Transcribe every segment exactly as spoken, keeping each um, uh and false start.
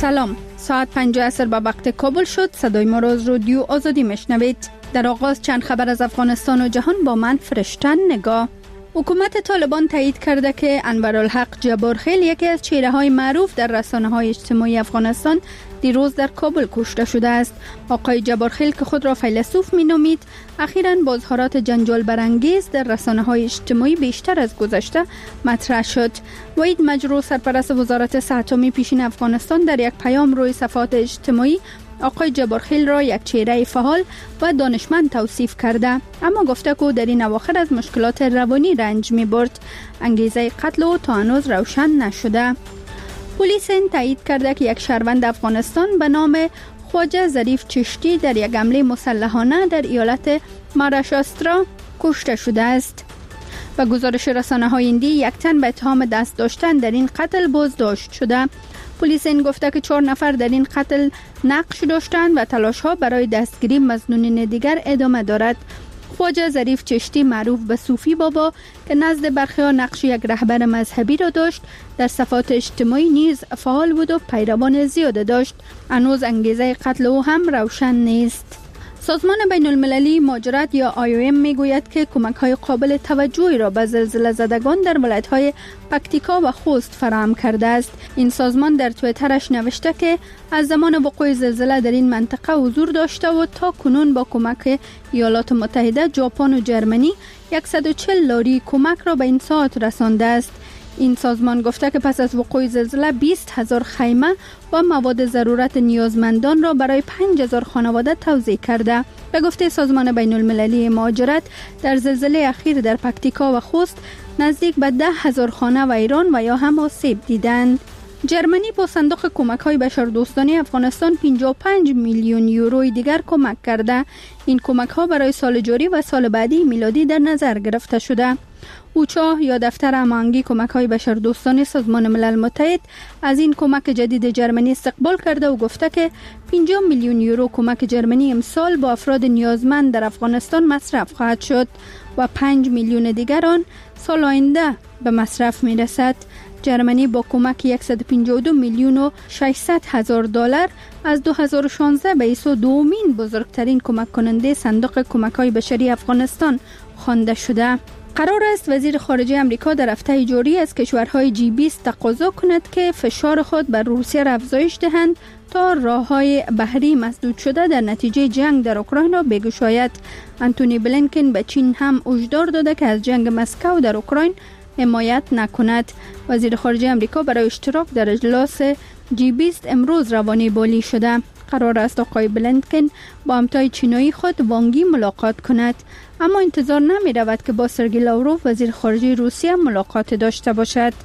سلام، ساعت پنج عصر به وقت کابل شد. صدای ما را از رادیو آزادی میشنوید. در آغاز چند خبر از افغانستان و جهان با من فرشتن نگاه. حکومت طالبان تایید کرده که انورالحق جبارخیل، یکی از چهره‌های معروف در رسانه‌های اجتماعی افغانستان، دیروز در کابل کشته شده است. آقای جبارخیل که خود را فیلسوف می‌نامید، اخیراً با اظهارات جنجال برانگیز در رسانه‌های اجتماعی بیشتر از گذشته مطرح شد. وحید مجروح، سرپرست وزارت صحت عامه پیشین افغانستان، در یک پیام روی صفحات اجتماعی آقای جبارخیل را یک چهره فعال و دانشمند توصیف کرده، اما گفته که در این اواخر از مشکلات روانی رنج می برد. انگیزه قتل او تا هنوز روشن نشده. پلیس تایید کرده که یک شهروند افغانستان به نام خواجه ظریف چشتی در یک حمله مسلحانه در ایالت مهاراشترا کشته شده است. و گزارش رسانه‌های هندی، یک تن به اتهام دست داشتن در این قتل بازداشت شده. پلیس این گفته که چهار نفر در این قتل نقش داشتند و تلاش‌ها برای دستگیری مظنونین دیگر ادامه دارد. خواجه ظریف چشتی، معروف به صوفی بابا، که نزد برخی‌ها نقش یک رهبر مذهبی را داشت، در صفحات اجتماعی نیز فعال بود و پیروان زیاد داشت. هنوز انگیزه قتل او هم روشن نیست. سازمان بین المللی مهاجرت یا آی او ام میگوید که کمک‌های قابل توجهی را به زلزله زدگان در ولایت‌های پکتیکا و خوست فراهم کرده است. این سازمان در توییترش نوشته که از زمان وقوع زلزله در این منطقه حضور داشته و تا کنون با کمک ایالات متحده، ژاپن و جرمنی صد و چهل لاری کمک را به این ساعت رسانده است. این سازمان گفته که پس از وقوع زلزله بیست هزار خیمه و مواد ضرورت نیازمندان را برای پنج هزار خانواده توزیع کرده. به گفته سازمان بین المللی مهاجرت، در زلزله اخیر در پکتیکا و خوست نزدیک به ده هزار خانه و ایران و یا هم آسیب دیدند. جرمنی با صندوق کمک‌های بشردوستانه افغانستان پنجاه و پنج میلیون یوروی دیگر کمک کرده. این کمک‌ها برای سال جاری و سال بعدی میلادی در نظر گرفته شده. اوچا یا دفتر هماهنگی کمک‌های بشردوستانه سازمان ملل متحد از این کمک جدید جرمنی استقبال کرده و گفته که پنجاه میلیون یورو کمک جرمنی امسال با افراد نیازمند در افغانستان مصرف خواهد شد و پنج میلیون دیگر آن سال آینده به مصرف می‌رسد. جرمنی با کمک صد و پنجاه و دو میلیون و ششصد هزار دلار از دو هزار و شانزده به ایسو دومین بزرگترین کمک کننده صندوق کمک‌های بشری افغانستان خوانده شده. قرار است وزیر خارجه امریکا در هفته جاری از کشورهای جی بیست تقاضا کند که فشار خود بر روسیه را افزایش دهند تا راه‌های بحری مسدود شده در نتیجه جنگ در اوکراین را بگشاید. انتونی بلینکن به چین هم هشدار داده که از جنگ مسکو در اوکراین حمایت نکند. وزیر خارجه امریکا برای اشتراک در اجلاس جی بیست امروز روانه بالی شده. قرار است آقای بلینکن با همتای چینایی خود وانگی ملاقات کند، اما انتظار نمی رود که با سرگئی لاوروف وزیر خارجه روسیه ملاقات داشته باشد.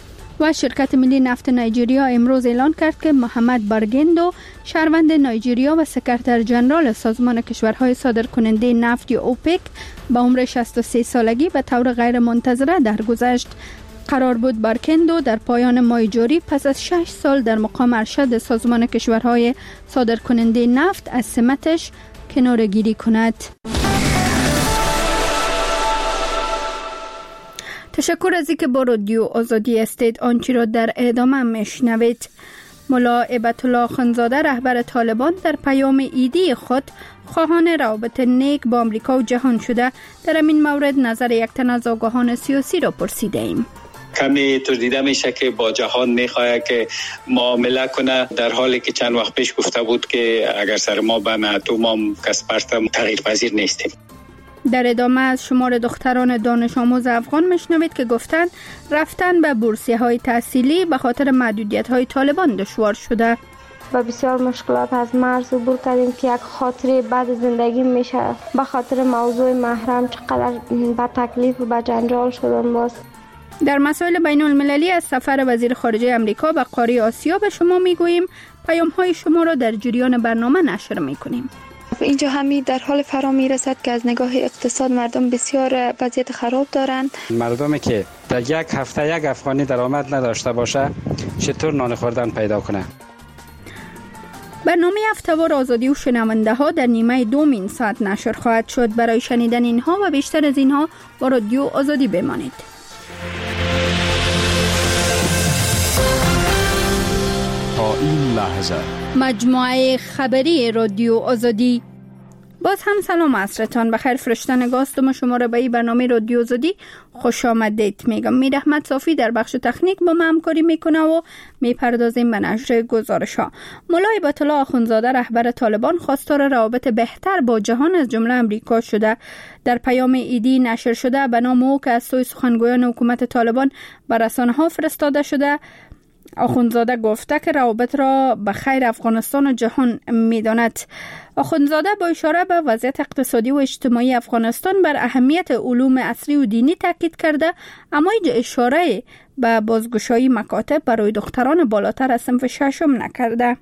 و شرکت ملی نفت نایجریا امروز اعلان کرد که محمد بارگندو، شهروند نایجریا و سکرتر ژنرال سازمان کشورهای صادرکننده نفت یا اوپک، به عمر شصت و سه سالگی به طور غیر منتظره درگذشت. قرار بود بارگندو در پایان ماه جاری پس از شش سال در مقام ارشد سازمان کشورهای صادرکننده نفت از سمتش کناره‌گیری کند. تشکر از اینکه با رادیو آزادی هستید. آنچه را در ادامه میشنوید. ملا هیبت الله اخندزاده، رهبر طالبان، در پیام عیدی خود خواهان روابط نیک با آمریکا و جهان شده. در این مورد نظر یک تن از آگاهان سیاسی را پرسیده ایم. کمی تو دیده میشه که با جهان میخواد که معامله کنه، در حالی که چند وقت پیش گفته بود که اگر سر ما به ناتو ما کسپرت تغییر پذیر نیستیم. در ادامه از شمار دختران دانش آموز افغان میشنوید که گفتند رفتن به بورسیه های تحصیلی به خاطر محدودیت های طالبان دشوار شده. و بسیار مشکلات از مرز عبور کردیم که یک خاطره بعد زندگی میشه. به خاطر موضوع محرم چقدر با تکلیف و با جنجال شدن. باز در مسائل بین المللی از سفر وزیر خارجه امریکا به قاره آسیا به شما میگوییم. پیام های شما را در جریان برنامه نشر میکنیم. اینجا همی در حال فرا میرسد که از نگاه اقتصاد مردم بسیار وضعیت خراب دارند. مردمی که در یک هفته یک افغانی درآمد نداشته باشه چطور نان خوردن پیدا کنه؟ برنامه هفته‌وار آزادی و شنونده ها در نیمه دومین ساعت نشر خواهد شد. برای شنیدن اینها و بیشتر از اینها با رادیو آزادی بمانید. تا این لحظه. مجموعه خبری رادیو آزادی. باز هم سلام عصرتان بخیر. فرشته نگاست ما شما را به این برنامه رادیو آزادی خوش آمدید میگم. میر احمد صافی در بخش تکنیک با ما همکاری میکنه و میپردازیم به نشر گزارش ها. ملا هیبت الله آخوندزاده رهبر طالبان خواستار روابط بهتر با جهان از جمله امریکا شده. در پیام ایدی نشر شده به نام او که از سوی سخنگویان حکومت طالبان به رسانه ها فرستاده شده، آخوندزاده گفته که روابط را به خیر افغانستان و جهان می‌داند. آخوندزاده با اشاره به وضعیت اقتصادی و اجتماعی افغانستان بر اهمیت علوم عصری و دینی تاکید کرده، اما هیچ اشاره به بازگشایی مکاتب برای دختران بالاتر از صنف ششم نکرده.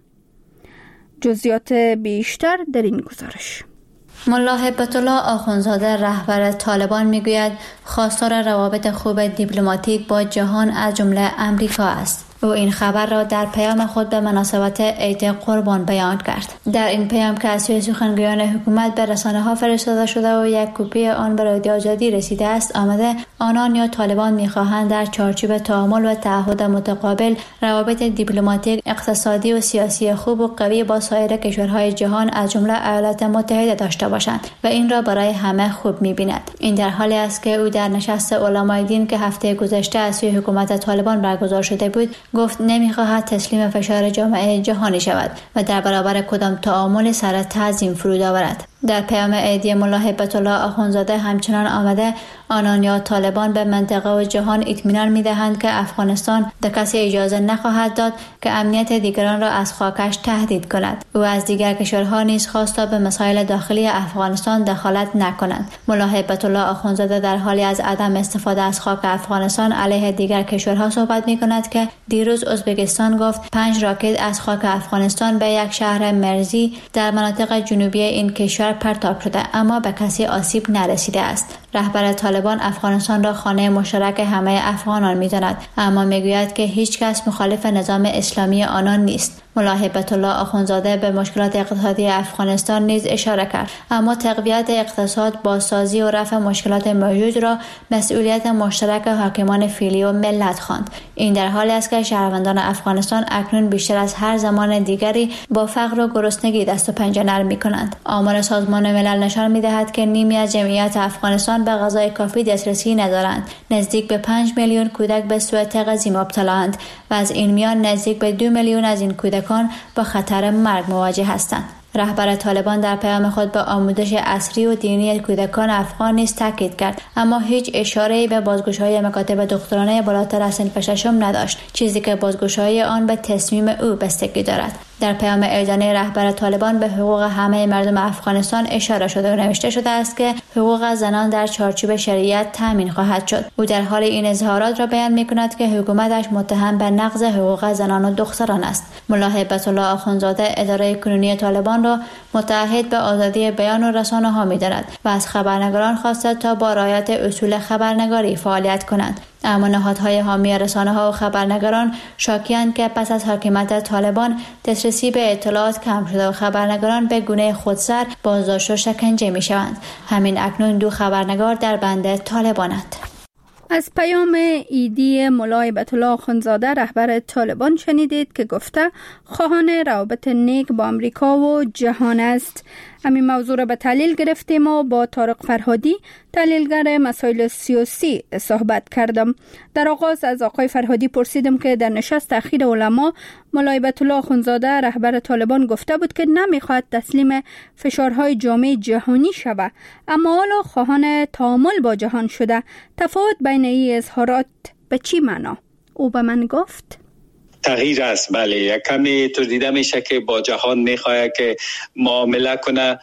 جزئیات بیشتر در این گزارش. ملا هیبت الله آخوندزاده رهبر طالبان میگوید خواستار روابط خوب دیپلماتیک با جهان از جمله امریکا است. او این خبر را در پیام خود به مناسبت عید قربان بیان کرد. در این پیام که از سوی سخنگویان حکومت به رسانه ها فرستاده شده و یک کپی آن به رادیو آزادی رسیده است آمده آنان یا طالبان میخواهند در چارچوب تعامل و تعهد متقابل روابط دیپلماتیک، اقتصادی و سیاسی خوب و قوی با سایر کشورهای جهان از جمله ایالات متحده داشته باشند و این را برای همه خوب می‌بیند. این در حالی است که او در نشست علمای دین که هفته گذشته از سوی حکومت طالبان برگزار شده بود گفت نمی‌خواهد تسلیم فشار جامعه جهانی شود و در برابر کدام تعامل سر تعظیم فرود آورد. در پیام عیدی ملا هیبت الله آخوندزاده همچنان آمده آنان یا طالبان به منطقه و جهان اطمینان می‌دهند که افغانستان به کسی اجازه نخواهد داد که امنیت دیگران را از خاکش تهدید کند. او از دیگر کشورها نیز خواست تا به مسائل داخلی افغانستان دخالت نکنند. ملا هیبت الله آخوندزاده در حالی از عدم استفاده از خاک افغانستان علیه دیگر کشورها صحبت می‌کند که دیروز ازبکستان گفت پنج راکت از خاک افغانستان به یک شهر مرزی در مناطق جنوبی این کشور پرتاب شده اما به کسی آسیب نرسیده است. رهبر طالبان افغانستان را خانه مشترک همه افغانان می‌داند اما میگوید که هیچ کس مخالف نظام اسلامی آنان نیست. ملا هیبت الله آخوندزاده به مشکلات اقتصادی افغانستان نیز اشاره کرد اما تقویت اقتصاد، بازسازی و رفع مشکلات موجود را مسئولیت مشترک حاکمان فعلی و ملت خواند. این در حالی است که شهروندان افغانستان اکنون بیشتر از هر زمان دیگری با فقر و گرسنگی دست و پنجه نرم می‌کنند. آمار سازمان ملل نشان می‌دهد که نیمی از جمعیت افغانستان به غذای کافی دسترسی ندارند. نزدیک به پنج میلیون کودک به سوء تغذیه مبتلااند و از این میان نزدیک به دو میلیون از این کودکان با خطر مرگ مواجه هستند. رهبر طالبان در پیام خود به آموزش عصری و دینی کودکان افغان نیز تاکید کرد اما هیچ اشاره‌ای به بازگشایی مکاتب دخترانه بالاتر از صنف ششم نداشت، چیزی که بازگشایی آن به تصمیم او بستگی دارد. در پیام اعلانیه رهبر طالبان به حقوق همه مردم افغانستان اشاره شده و نوشته شده است که حقوق زنان در چارچوب شریعت تامین خواهد شد. او در حال این اظهارات را بیان می‌کند که حکومتش متهم به نقض حقوق زنان و دختران است. ملا هیبت الله آخوندزاده اداره کنونی طالبان را متعهد به آزادی بیان و رسانه‌ها می‌داند و از خبرنگاران خواسته تا با رعایت اصول خبرنگاری فعالیت کنند. اما نهادهای حامی رسانه‌ها و خبرنگاران شاکی‌اند که پس از حاکمیت طالبان دسترسی به اطلاعات کم شده و خبرنگاران به گونه خودسر بازداشت و شکنجه می‌شوند. همین اکنون دو خبرنگار در بند طالبانند. از پیام ایدی ملا هیبت الله آخوندزاده رهبر طالبان شنیدید که گفته خواهان روابط نیک با امریکا و جهان است. همین موضوع را به تحلیل گرفتیم و با طارق فرهادی تحلیلگر مسائل سیاسی صحبت کردم. در آغاز از آقای فرهادی پرسیدم که در نشست اخیر علما ملا هیبت الله آخوندزاده رهبر طالبان گفته بود که نمیخواهد تسلیم فشارهای جامعه جهانی شود اما حالا خواهان تعامل با جهان شده. تفاوت بین این اظهارات به چی معنا؟ او به من گفت تغییر است. بله، یک کمی تو دیده میشه که با جهان میخواد که معامله کنه،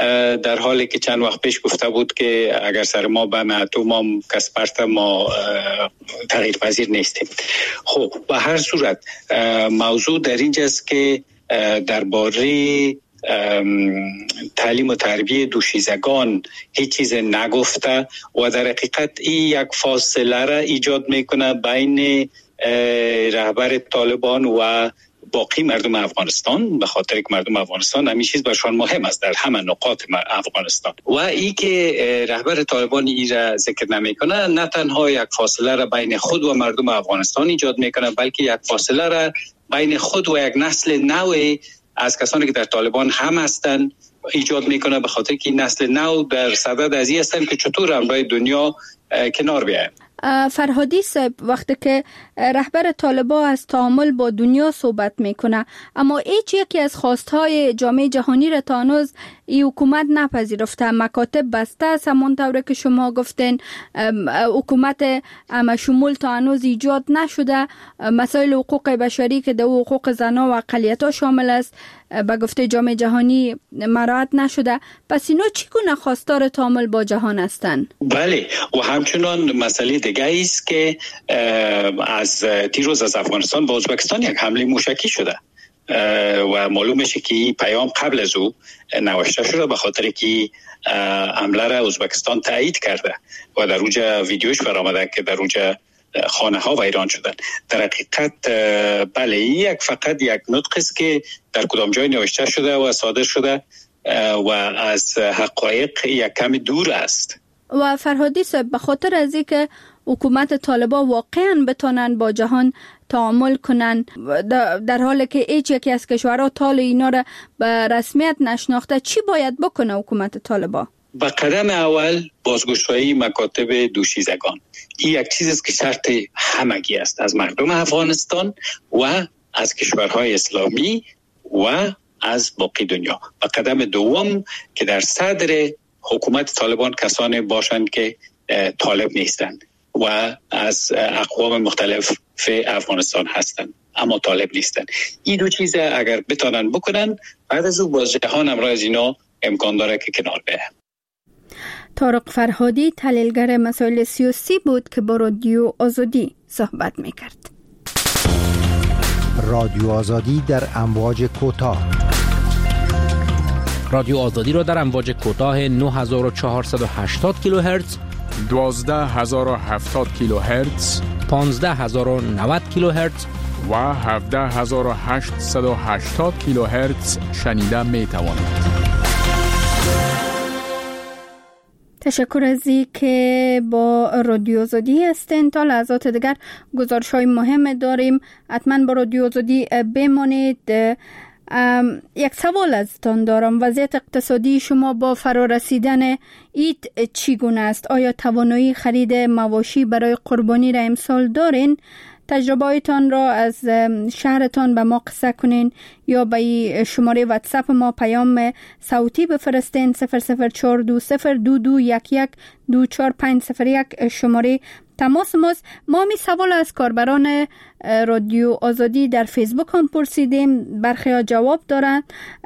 در حالی که چند وقت پیش گفته بود که اگر سر ما به اتم ما کسپرت ما تغییر پذیر نیستیم. خب به هر صورت موضوع در اینجاست که درباره تعلیم و تربیت دوشیزگان هیچ چیز نگفته و در حقیقت این یک فاصله را ایجاد میکنه بین رهبر طالبان و باقی مردم افغانستان، به خاطر که مردم افغانستان همین چیز برشان مهم است در همه نقاط افغانستان. و ای که رهبر طالبان این را ذکر نمیکنه نه تنها یک فاصله را بین خود و مردم افغانستان ایجاد میکنه بلکه یک فاصله را بین خود و یک نسل نو از کسانی که در طالبان هم هستند ایجاد میکنه، به خاطر که این نسل نو در صدد از این هستند که چطور همراه دنیا کنار بیایم. فرهادی صاحب، وقتی که رهبر طالبان از تعامل با دنیا صحبت میکنه، اما هیچ یکی از خواستهای جامعه جهانی را تا هنوز این حکومت نپذیرفته. مکاتب بسته است، همونطور که شما گفتین. حکومت شمول تا هنوز ایجاد نشده. مسائل حقوق بشری که در حقوق زنان و اقلیت‌ها شامل است به گفته جامعه جهانی مراعات نشده. پس اینا چگونه خواستار تعامل با جهان هستند؟ بله، و همچنان مسئله دیگه است که از دیروز از افغانستان به ازبکستان یک حمله موشکی شده و معلوم میشه که این پیام قبل از او نوشته شده، به خاطر که حمله را ازبکستان تایید کرده و در اونجا ویدیوش برآمده که در اونجا خانه ها ویران شدن. در حقیقت بله، یک فقط یک نطق است که در کدام جای نوشته شده و صادر شده و از حقایق یک کمی دور است. و فرهادی صاحب، به خاطر از اینکه حکومت طالبان واقعا بتونن با جهان تعامل کنن، در حالی که هیچ یکی از کشورها طال اینا را به رسمیت نشناخته، چی باید بکنه حکومت طالبان؟ با قدم اول بازگشایی مکاتب دوشیزگان. این یک چیز است که شرط همگی است از مردم افغانستان و از کشورهای اسلامی و از باقی دنیا. و قدم دوم که در صدر حکومت طالبان کسانی باشند که طالب نیستند و از اقوام مختلف افغانستان هستند اما طالب نیستند. این دو چیز اگر بتانن بکنن، بعد از او باز جهان امروز از اینا امکان داره که کنار بیه. طارق فرهادی تحلیلگر مسائل سیاسی بود که با رادیو آزادی صحبت میکرد. رادیو آزادی در امواج کوتاه. رادیو آزادی را در امواج کوتاه نه هزار و چهارصد و هشتاد کیلوهرتز، دوازده هزار و هفتاد کیلوهرتز، پانزده هزار و نود کیلوهرتز و هفده هزار و هشتصد و هشتاد کیلوهرتز شنیده می توانید. تشکر از این که با رادیو آزادی هستین. تا لحظات دیگر گزارش های مهم داریم، حتما با رادیو آزادی بمانید. یک سوال ازتان دارم، وضعیت اقتصادی شما با فرارسیدن عید چگونه است؟ آیا توانایی خرید مواشی برای قربانی را امسال دارین؟ تجربه‌تان را از شهرتان به ما قصه کنین یا به شماره واتساپ ما پیام صوتی بفرستین. صفر صفر چهار دو صفر دو دو یک یک دو چهار پنج صفر یک شماره تماس ماست. ما می سوال از کاربران رادیو آزادی در فیسبوک هم پرسیدیم، برخی ها جواب دارن.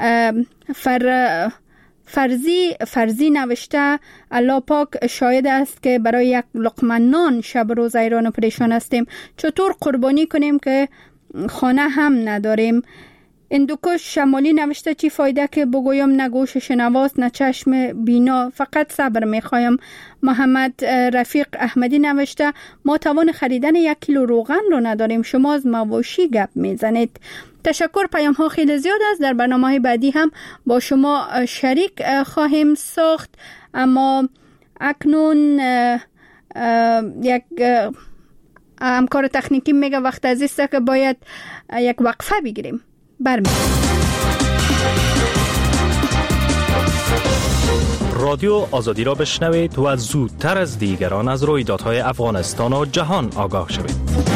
فر فرزی فرزی نوشته الله پاک شاهد است که برای یک لقمه نان شب روز ایران و پریشان هستیم. چطور قربانی کنیم که خانه هم نداریم؟ اندوکش شمالی نوشته چی فایده که بگویم نه گوش شنواست نه چشم بینا، فقط صبر میخوایم. محمد رفیق احمدی نوشته ما توان خریدن یک کیلو روغن رو نداریم، شما از مواشی گپ میزنید. تشکر، پیام ها خیلی زیاد است، در برنامه بعدی هم با شما شریک خواهیم ساخت. اما اکنون اه اه یک همکار تکنیکی میگه وقت از است که باید یک وقفه بگیریم. رادیو آزادی را بشنوید و زودتر از دیگران از رویدادهای افغانستان و جهان آگاه شوید.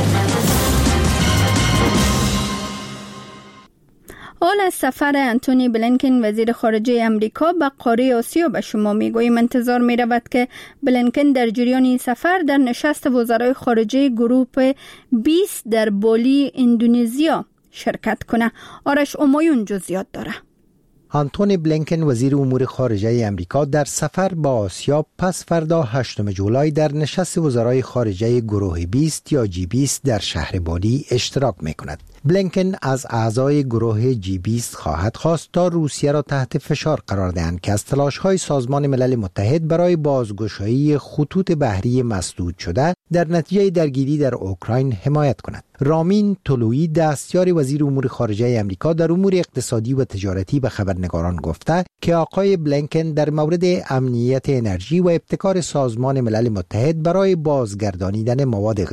حال از سفر انتونی بلینکن وزیر خارجه امریکا به قاره آسیا به شما میگوییم. انتظار می رود که بلینکن در جریان این سفر در نشست وزرای خارجه گروه بیست در بالی اندونزیا شرکت کنه. آرش امایون جزئیات داره. آنتونی بلینکن وزیر امور خارجه امریکا در سفر با آسیا پس فردا هشتم جولای در نشست وزرای خارجه گروه بیست یا جی بیست در شهر بالی اشتراک میکند. بلینکن از اعضای گروه جی بیست خواهد خواست تا روسیه را تحت فشار قرار دهند که از تلاش‌های سازمان ملل متحد برای بازگشایی خطوط بحری مسدود شده در نتیجه درگیری در اوکراین حمایت کند. رامین طلویی دستیار وزیر امور خارجه امریکا در امور اقتصادی و تجارتی به خبرنگاران گفته که آقای بلینکن در مورد امنیت انرژی و ابتکار سازمان ملل متحد برای بازگردانیدن مواد غذایی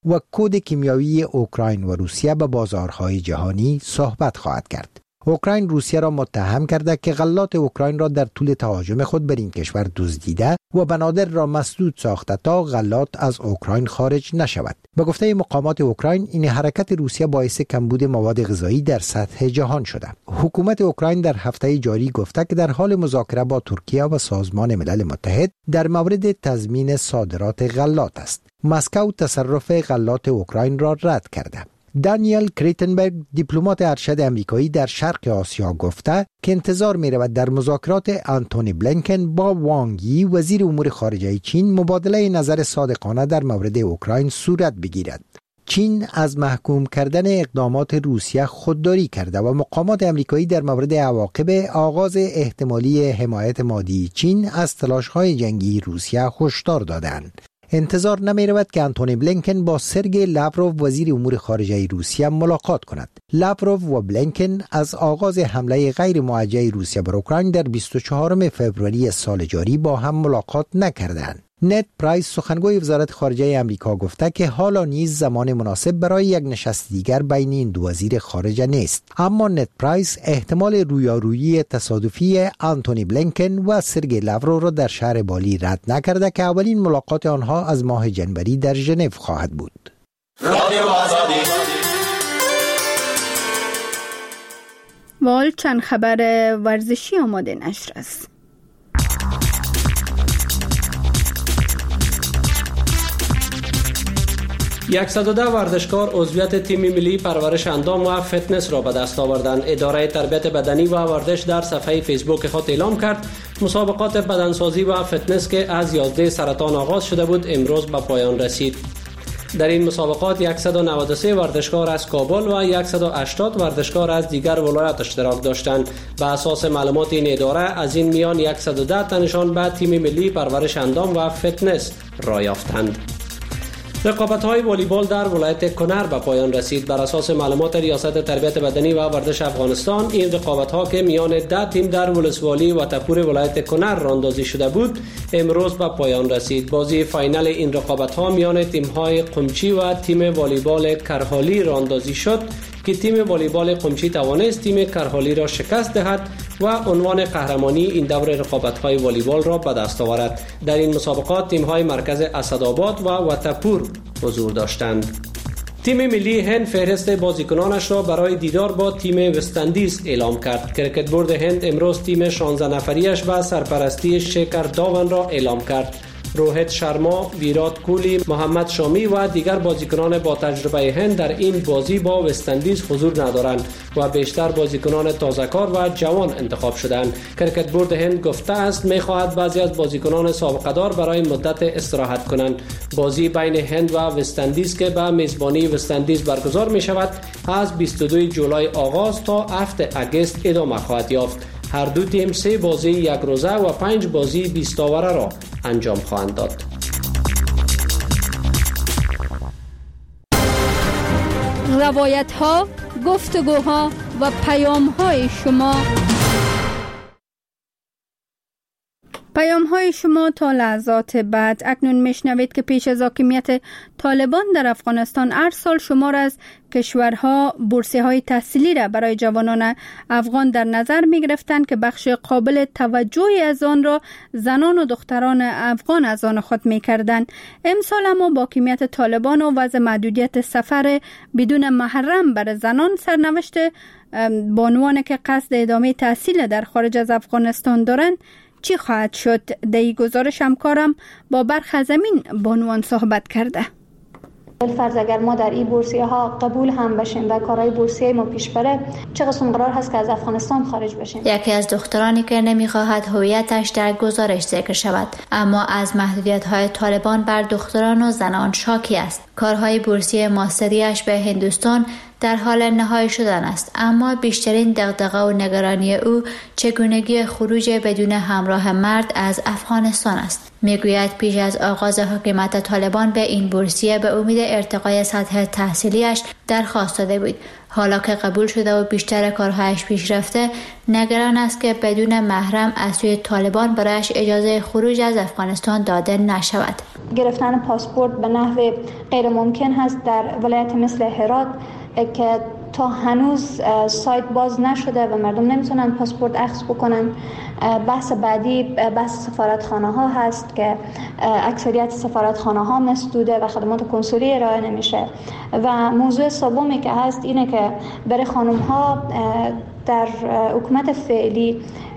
و کد کیمیایی اوکراین و روسیه به بازارهای جهانی صحبت خواهد کرد. اوکراین روسیه را متهم کرده که غلات اوکراین را در طول تهاجم خود بر این کشور دزدیده و بنادر را مسدود ساخته تا غلات از اوکراین خارج نشود. به گفته مقامات اوکراین، این حرکت روسیه باعث کمبود مواد غذایی در سطح جهان شده. حکومت اوکراین در هفته جاری گفته که در حال مذاکره با ترکیه و سازمان ملل متحد در مورد تضمین صادرات غلات است. مسکو تصرف غلات اوکراین را رد کرده. دانیل کریتنبرگ، دیپلمات ارشد امریکایی در شرق آسیا، گفته که انتظار می رود در مذاکرات آنتونی بلینکن با وانگ یی وزیر امور خارجه چین مبادله نظر صادقانه در مورد اوکراین صورت بگیرد. چین از محکوم کردن اقدامات روسیه خودداری کرده و مقامات امریکایی در مورد عواقب آغاز احتمالی حمایت مادی چین از تلاش‌های جنگی روسیه هشدار دادند. انتظار نمی رود که آنتونی بلینکن با سرگئی لاوروف وزیر امور خارجه روسیه ملاقات کند. لاوروف و بلینکن از آغاز حمله غیر موجه روسیه بر اوکراین در بیست و چهارم فوریه سال جاری با هم ملاقات نکردند. نت پرایس، سخنگوی وزارت خارجه آمریکا، گفته که حالا نیز زمان مناسب برای یک نشست دیگر بین این دو وزیر خارجه نیست. اما نت پرایس احتمال رویارویی تصادفی آنتونی بلینکن و سرگئی لاوروف را در شهر بالی رد نکرده که اولین ملاقات آنها از ماه جنوری در ژنو خواهد بود. وال چند خبر ورزشی آماده نشر است. صد و ده ورزشکار عضویت تیم ملی پرورش اندام و فتنس را به دست آوردند. اداره تربیت بدنی و ورزش در صفحه فیسبوک خود اعلام کرد مسابقات بدنسازی و فتنس که از یازده سرطان آغاز شده بود امروز به پایان رسید. در این مسابقات صد و نود و سه ورزشکار از کابل و صد و هشتاد ورزشکار از دیگر ولایات اشتراک داشتند. به اساس معلومات این اداره از این میان صد و ده تنشان به تیم ملی پرورش اندام و فتنس را یافتند. رقابت‌های والیبال در ولایت کنر به پایان رسید. بر اساس معلومات ریاست تربیت بدنی و ورزش افغانستان، این رقابت‌ها که میان ده تیم در ولسوالی و تپور ولایت کنر راندازی شده بود، امروز به پایان رسید. بازی فاینال این رقابت‌ها میان تیم‌های قمچی و تیم والیبال کرهالی راندازی شد که تیم والیبال قمچی توانست تیم کرهالی را شکست دهد و عنوان قهرمانی این دور رقابت‌های والیبال را به دست آورد. در این مسابقات تیم‌های مرکز اسدآباد و وتپور حضور داشتند. تیم ملی هند فهرست بازیکنانش را برای دیدار با تیم وستندیز اعلام کرد. کرکت بورد هند امروز تیم شانزده نفریش و سرپرستی شیکر داون را اعلام کرد. روهیت شرما، ویرات کوهلی، محمد شامی و دیگر بازیکنان با تجربه هند در این بازی با وستندیز حضور ندارند و بیشتر بازیکنان تازه‌کار و جوان انتخاب شدند. کرکت بورد هند گفته است می‌خواهد بعضی از بازیکنان سابقه دار برای مدت استراحت کنند. بازی بین هند و وستندیز که به میزبانی وستندیز برگزار می‌شود از بیست و دو جولای آغاز تا هفت اگست ادامه خواهد یافت. هر دو تیم سه بازی یک روزه و پنج بازی بیست اوره را انجام خواهند داد. روایت ها، گفتگوها و پیام های شما پیام های شما تا لحظات بعد. اکنون میشنوید که پیش از حاکمیت طالبان در افغانستان هر سال شمار از کشورها بورسیه های تحصیلی را برای جوانان افغان در نظر می گرفتند که بخش قابل توجهی از آن را زنان و دختران افغان از آن خود می کردند. امسال اما با حاکمیت طالبان و وضع محدودیت سفر بدون محرم بر زنان، سرنوشت بانوان که قصد ادامه تحصیل در خارج از افغانستان دارند چی خواهد شد؟ در این گزارش همکارم با برخی از همین بانوان صحبت کرده. فرض اگر ما در این بورسیه ها قبول هم بشیم و کارهای بورسیه ما پیش بره، چه قسم قرار هست که از افغانستان خارج بشیم؟ یکی از دخترانی که نمیخواهد هویتش در گزارش ذکر شود، اما از محدودیت های طالبان بر دختران و زنان شاکی است. کارهای بورسیه ماستریش به هندوستان در حال نهایی شدن است، اما بیشترین دغدغه و نگرانی او چگونگی خروج بدون همراه مرد از افغانستان است. میگوید پیش از آغاز حکومت طالبان به این بورسیه به امید ارتقای سطح تحصیلیش درخواست داده بود. حالا که قبول شده و بیشتر کارهایش پیش رفته، نگران است که بدون محرم از سوی طالبان برایش اجازه خروج از افغانستان داده نشود. گرفتن پاسپورت به نحو غیر ممکن هست در ولایت مثل هرات که تا هنوز سایت باز نشده و مردم نمیتونن پاسپورت اخذ بکنن. بحث بعدی بحث سفارتخانه ها هست که اکثریت سفارتخانه ها مسدوده و خدمات کنسولی ارائه نمیشه. و موضوع سومی که هست اینه که برای خانم ها در حکومت فعلی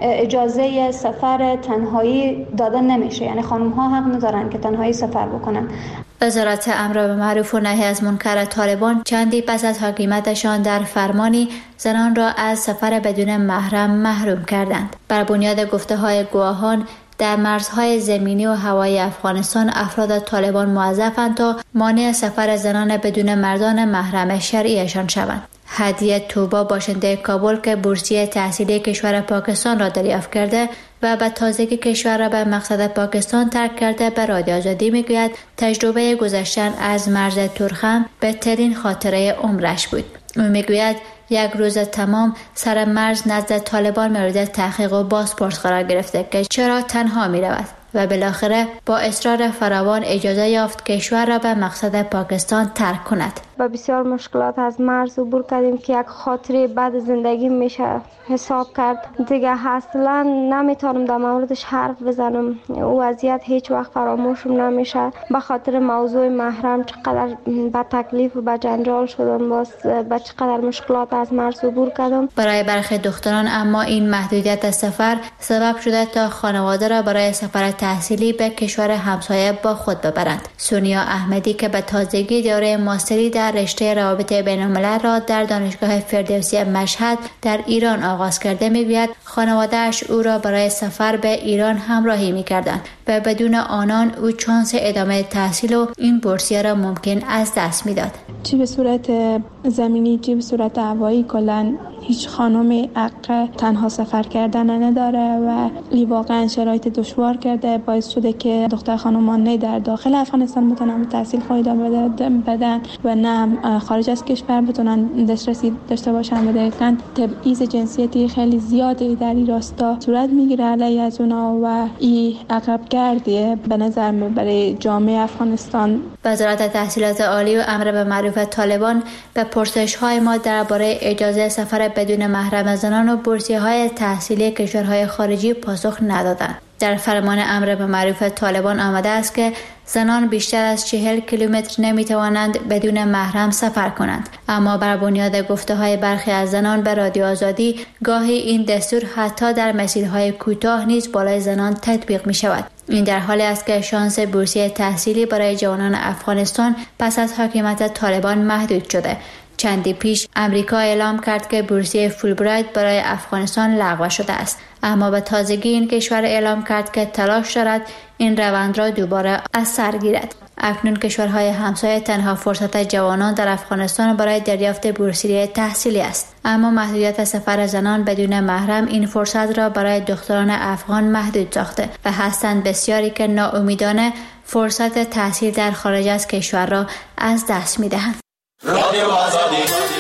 اجازه سفر تنهایی داده نمیشه، یعنی خانم ها حق ندارن که تنهایی سفر بکنن. وزارت امر به معروف و نهی از منکر طالبان چندی پس از حاکمیتشان در فرمانی زنان را از سفر بدون محرم محروم کردند. بر بنیاد گفته های گواهان در مرزهای زمینی و هوایی افغانستان افراد طالبان موظفند تا مانع سفر زنان بدون مردان محرم شرعیشان شوند. هدیه توبا باشنده کابل که بورسیه تحصیلی کشور پاکستان را دریافت کرده و به تازگی کشور را به مقصد پاکستان ترک کرده به رادیو آزادی میگوید تجربه گذشتن از مرز ترخم بهترین خاطره عمرش بود. او میگوید یک روز تمام سر مرز نزد طالبان مورد تحقیق و بازپرس قرار گرفته که چرا تنها می رود و بالاخره با اصرار فراوان اجازه یافت کشور را به مقصد پاکستان ترک کند. با بسیار مشکلات از مرز عبور کردیم که یک خاطره بعد زندگی میشه حساب کرد. دیگه اصلا نمیتونم در موردش حرف بزنم. او اذیت هیچ وقت فراموشم نمیشه. به خاطر موضوع محرم چقدر با تکلیف و با جنجال شدم، باز با چقدر مشکلات از مرز عبور کردم. برای برخی دختران اما این محدودیت سفر سبب شده تا خانواده را برای سفر تحصیلی به کشور همسایه با خود ببرند. سونیا احمدی که به تازگی دوره ماستری در رشته روابط بین الملل را در دانشگاه فردوسی مشهد در ایران آغاز کرده میگوید خانواده‌اش او را برای سفر به ایران همراهی می‌کردند و بدون آنان او چانس ادامه تحصیل و این بورسیه را ممکن از دست می‌داد. چه به صورت زمینی چه به صورت هوایی کلاً هیچ خانم حق تنها سفر کردن نداره و این واقعا شرایط دشوار کرده، باعث شده که دختر خانمان نه در داخل افغانستان بتونن تحصیل ادامه بدن و نه خارج از کشور بتونن دسترسی داشته باشن. و دقیقاً تبعیض جنسیتی خیلی زیادی در این راستا صورت میگیره علیه از اونا و این عقب گردیه به نظر برای جامعه افغانستان. وزارت تحصیلات عالی و امر به معروف طالبان به پرسش‌های ما درباره اجازه سفر بدون محرم زنان و بورسیه‌های تحصیلی کشورهای خارجی پاسخ ندادند. در فرمان امر به معروف طالبان آمده است که زنان بیشتر از چهل کیلومتر نمیتوانند بدون محرم سفر کنند، اما بر بنیاد گفته‌های برخی از زنان به رادیو آزادی گاهی این دستور حتی در مسیرهای کوتاه نیز بالای زنان تطبیق می شود. این در حالی است که شانس بورسیه تحصیلی برای جوانان افغانستان پس از حکومت طالبان محدود شده. چندی پیش امریکا اعلام کرد که بورسیه فولبرایت برای افغانستان لغو شده است، اما به تازگی این کشور اعلام کرد که تلاش دارد این روند را دوباره از سر گیرد. اکنون کشورهای همسایه تنها فرصت جوانان در افغانستان برای دریافت بورسیه تحصیلی است، اما محدودیت سفر زنان بدون محرم این فرصت را برای دختران افغان محدود ساخته و هستند بسیاری که ناامیدانه فرصت تحصیل در خارج از کشور را از دست می‌دهند. رادیو آزادی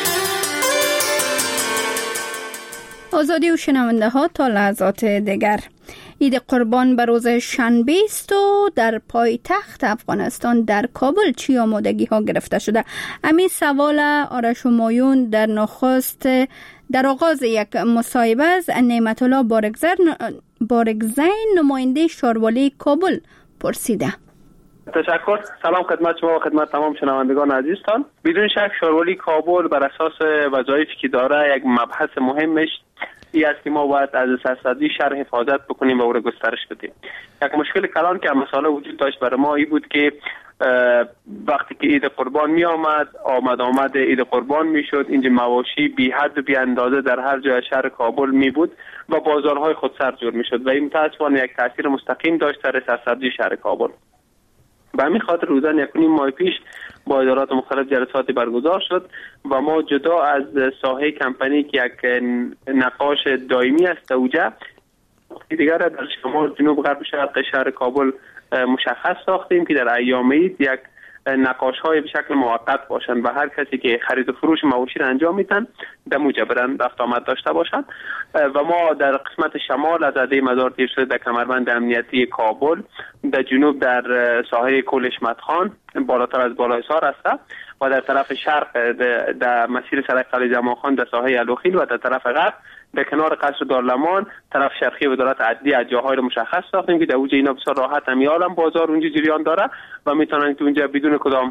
آزادی و شنونده ها تا لحظات دیگر. عید قربان به روز شنبه است و در پایتخت افغانستان در کابل چی آمادگی ها گرفته شده؟ همین سوال آرش همایون در نخست در آغاز یک مصاحبه از نعمت الله بارگزین نماینده شاروالی کابل پرسیده. تشکر. سلام خدمت شما و خدمت تمام شنوندگان عزیزتان. بدون شک شاروالی کابل بر اساس وظایفی که داره یک مبحث مهمش این است که ما باید از سرسبزی شهر حفاظت بکنیم و او را گسترش بدیم. یک مشکل کلان که مسئله وجود داشت برای ما این بود که وقتی که عید قربان می آمد آمد آمد عید قربان می شد، اینجا مواشی بی حد و بی اندازه در هر جای شهر کابل می بود و بازارهای خودسر جور می شد و این متاسفانه یک تاثیر مستقیم داشت سر سرسبزی شهر کابل. به همین خاطر روزانه یک نیم ماه پیش با ادارات مختلف جلساتی برگزار شد و ما جدا از ساحه کمپانی که یک نقاش دائمی است اوجه دیگر در شمال جنوب غرب شرق شهر کابل مشخص ساختیم که در ایام عید یک نقاش های به شکل موقت باشند و هر کسی که خرید و فروش مواشی را انجام میدن در مجبرن رفت آمد داشته باشند. و ما در قسمت شمال از عده مزار تیر شده در کمربند امنیتی کابل، در جنوب در ساحه کل حشمت خان بالاتر از بالاحصار است و در طرف شرق در مسیر سرک قلعه جمال خان در ساحه الوخیل و در طرف غرب در کنار قصر دارالمان طرف شرقی وزارت عدلیه از جاهای مشخص ساختیم که در اوج اینا بسیار راحت همیالم بازار اونجا جریان داره و میتونن که اونجا بدون کدام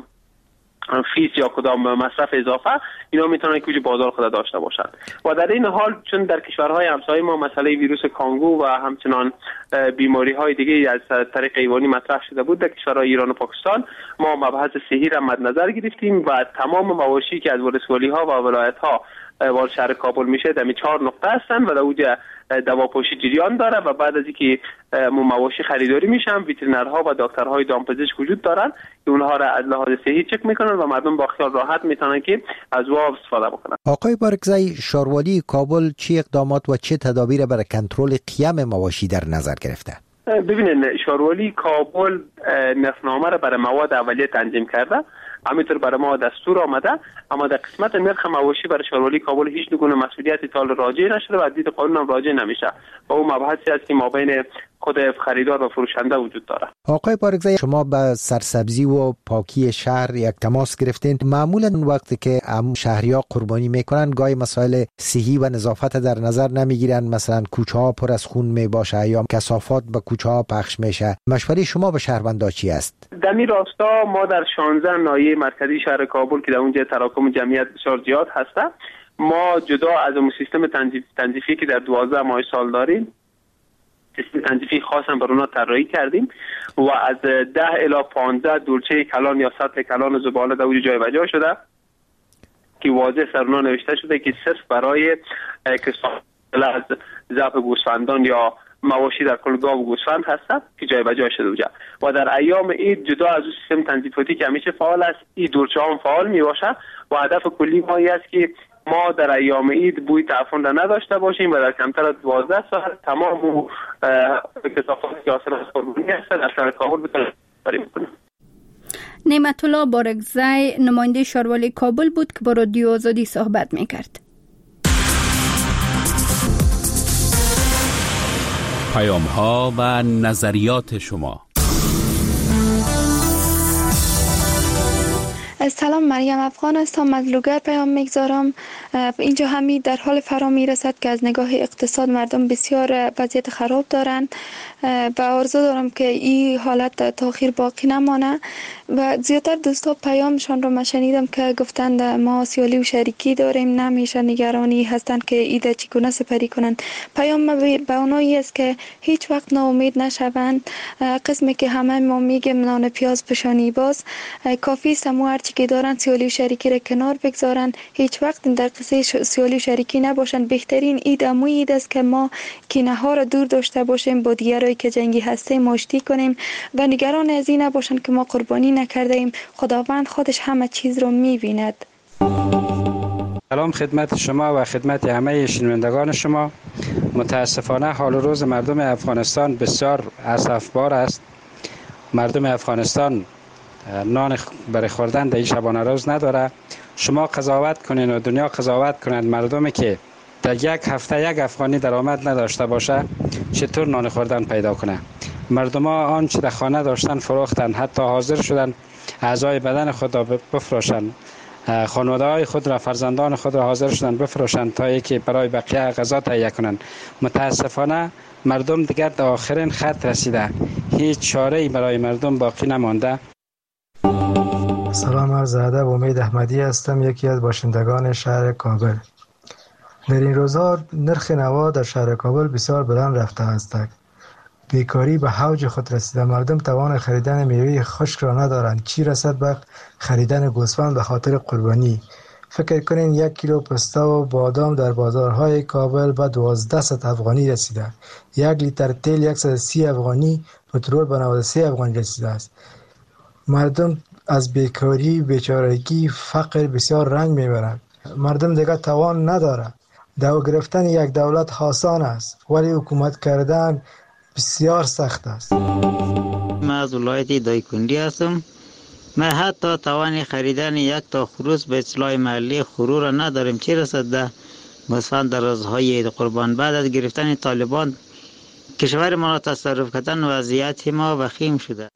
فیس یا کدام مصرف اضافه اینا میتونن که بازار خود داشته باشند. و در این حال چون در کشورهای همسایه ما مسئله ویروس کانگو و همچنان بیماری های دیگه از طریق حیوانی مطرح شده بود، در کشورهای ایران و پاکستان ما مبحث صحی را مد نظر گرفتیم و تمام مواشی که از ولسوالی ها و ولایت ها وارد شهر کابل میشه در می چهار نقطه هستن و در اوج دواپوشی جریان داره و بعد از اینکه مواشی خریداری میشن وترینرها و دکترهای دامپزشک وجود دارن که اونها را از لحاظ صحی چک میکنن و مردم با خیال راحت میتونن که از او استفاده بکنن. آقای بارکزی، شاروالی کابل چه اقدامات و چه تدابیر برای کنترل قیام مواشی در نظر گرفته؟ ببینید، شاروالی کابل نرخنامه را برای مواد اولیه تنظیم کرده، همینطور برای ما دستور آمده، اما در قسمت نرخ مواشی برای شاروالی کابل هیچ نگونه مسئولیت تال راجع نشده و از دید قانون هم راجع نمیشه و اون مبحثی است که ما بین خود خریدار و فروشنده وجود داره. آقای بارکزی، شما به سرسبزی و پاکی شهر یک تماس گرفتین. معمولا وقتی که شهریا قربانی میکنن گاهی مسائل صحی و نظافت در نظر نمیگیرن، مثلا کوچه ها پر از خون می باشه یا کثافات به کوچه ها پخش میشه. مشوره شما به شهروندان چی است؟ در این راستا ما در شانزده ناحیه مرکزی شهر کابل که در اونجا تراکم جمعیت بسیار زیاد هسته، ما جدا از اون سیستم تنظیفی که در دوازده ماه سال داریم سیستم تنظیفی خاص هم بر اونا طراحی کردیم و از ده الی پانزده دورچه کلان یا سطح کلان زباله در وجود جای بجا شده که واضح سر اونا نوشته شده که صرف برای کسان از ذبح گوسفندان یا مواشی در کل گاو و گوسفند هستند که جای بجا شده وجا و در ایام عید جدا از اون سیستم تنظیفاتی که همیشه فعال است، این دورچه هم فعال می باشد و هدف کلی ما است که ما در ایام عید بوی تعفن را نداشته باشیم و در کمتر از دوازده ساعت تمام کثافاتی که حاصل از قربانی هستند از شهر کابل بتوانیم کنیم. نعمت الله بارکزی، نماینده شاروالی کابل بود که با رادیو آزادی صحبت میکرد. پیام ها و نظریات شما. سلام، مریم افغان هستم، از لوگر پیام میگذارم. اینجا همی در حال فرا میرسد که از نگاه اقتصاد مردم بسیار وضعیت خراب دارند و آرزو دارم که این حالت تا آخر باقی نمانه و زیادتر دوستا پیامشان رو من شنیدم که گفتند ما سیالی و شریکی داریم، نمیشه نگرانی هستند که ایده چگونه سپری کنند. پیام ما به اونایی است که هیچ وقت ناامید نشوند. قسمی که همه ما میگیم نان پیاز پشانی باز، کافی است همو هرچی که دارن سیالی و شریکی را کنار بگذارن، هیچ وقت در قصه سیالی و شریکی نباشن. بهترین ایده امو ایده است که ما کینه ها را دور داشته باشیم، با دیگرایی که جنگی هستیم آشتی کنیم و نگران از این نباشن که ما قربانی نکرده ایم. خداوند خودش همه چیز رو میبیند. سلام خدمت شما و خدمت همه شنوندگان شما. متاسفانه حال روز مردم افغانستان بسیار اسفبار است. مردم افغانستان نان برای خوردن در این شبانه روز نداره. شما قضاوت کنین و دنیا قضاوت کنند مردمی که در یک هفته یک افغانی درآمد نداشته باشه چطور نان خوردن پیدا کنه. مردم ها آنچه در خانه داشتن فروختن، حتی حاضر شدن اعضای بدن خود را بفروشن، خانواده های خود را، فرزندان خود را حاضر شدن بفروشن تا یکی برای بقیه غذا تهیه کنن. متاسفانه مردم دیگر در آخرین خط رسیده، هیچ چاره‌ای برای مردم باقی نمانده. سلام، عرض ادب، امید احمدی هستم، یکی از باشندگان شهر کابل. در این روزها نرخ نوا در شهر کابل بسیار بلند رفته است. بیکاری به اوج خود رسیده. مردم توان خریدن میوه خشک را ندارند، چی رسد به خریدن گوسفند به خاطر قربانی. فکر کنین یک کیلو پسته و بادام در بازارهای کابل به دوازده صد افغانی رسیده. یک لیتر تیل صد و سی افغانی، پترول به نود و سه افغانی رسیده است. مردم از بیکاری، بیچارگی، فقر بسیار رنج میبرند. مردم دیگر توان نداره. دو گرفتن یک دولت آسان است ولی حکومت کردن بسیار سخت است. من من از ولایت دایکنډي هستم. من حتی توان خریدن یک تا خروس به اصطلاح محلی خرو را نداریم، چه رسد ده مثلا در روزهای عید قربان. بعد از گرفتن طالبان کشور ما را تصرف کردن وضعیت ما وخیم شده.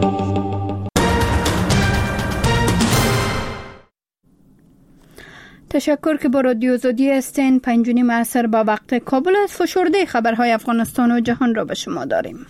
تشکر که با رادیو آزادی هستین. پنج و نیم عصر با وقت کابل از فشرده خبرهای افغانستان و جهان را به شما داریم.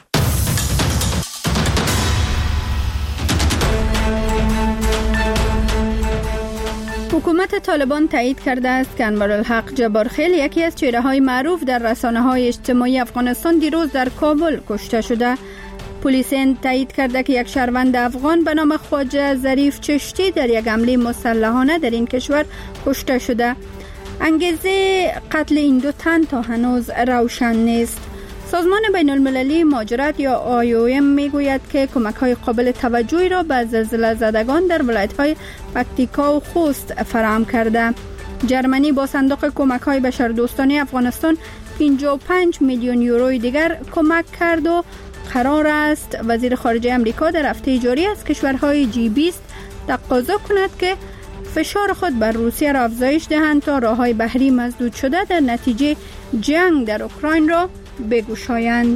حکومت طالبان تایید کرده است که انورالحق جبارخیل، یکی از چهره‌های معروف در رسانه‌های اجتماعی افغانستان، دیروز در کابل کشته شده. پلیس هند تایید کرده که یک شهروند افغان به نام خواجه ظریف چشتی در یک حمله مسلحانه در این کشور کشته شده. انگیزه قتل این دو تن تا هنوز روشن نیست. سازمان بین المللی مهاجرت یا آی او ام میگوید که کمک‌های قابل توجهی را به زلزله زدگان در ولایت‌های پکتیکا و خوست فراهم کرده. جرمنی با صندوق کمک‌های بشردوستانه افغانستان پنجاه و پنج میلیون یورو دیگر کمک کرد و قرار است وزیر خارجه امریکا در هفته جاری از کشورهای جی بیست تقاضا کند که فشار خود بر روسیه را افزایش دهند تا راه‌های بحری مسدود شده در نتیجه جنگ در اوکراین را بگشایند.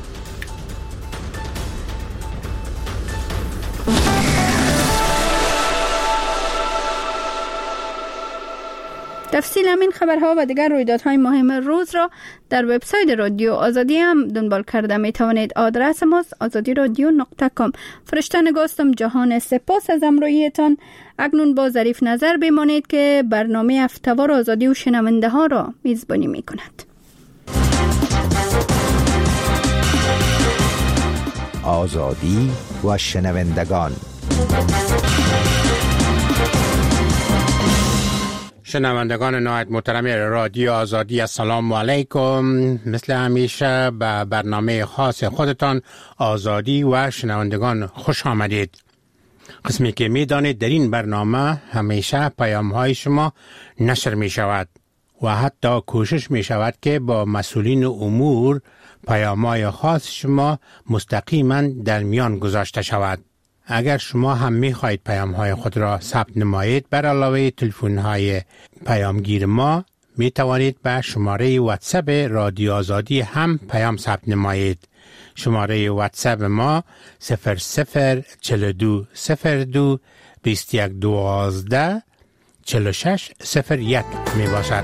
تفصیل همین خبرها و دیگر رویدادهای مهم روز را در وبسایت رادیو آزادی هم دنبال کرده می توانید. آدرس ماست آزادی رادیو نقطه کام. فرشته نگاستم جهان، سپاس از همراهیتان. اکنون با ظریف نظر بمانید که برنامه هفته‌وار آزادی و شنونده ها را میزبانی می کند. آزادی و شنوندگان. شنوندگان نهایت محترم رادیو آزادی، السلام علیکم. مثل همیشه به برنامه خاص خودتان آزادی و شنوندگان خوش آمدید. قسمی که می دانید در این برنامه همیشه پیام های شما نشر می شود و حتی کوشش می شود که با مسئولین امور پیام های خاص شما مستقیما در میان گذاشته شود. اگر شما هم می خواهید پیام های خود را ثبت نمایید، بر علاوه تلفن های پیامگیر ما می توانید به شماره واتساپ رادیو آزادی هم پیام ثبت نمایید. شماره واتساپ ما صفر صفر چهل و دو صفر دو بیست و یک دوازده چهل و شش صفر یک می باشد.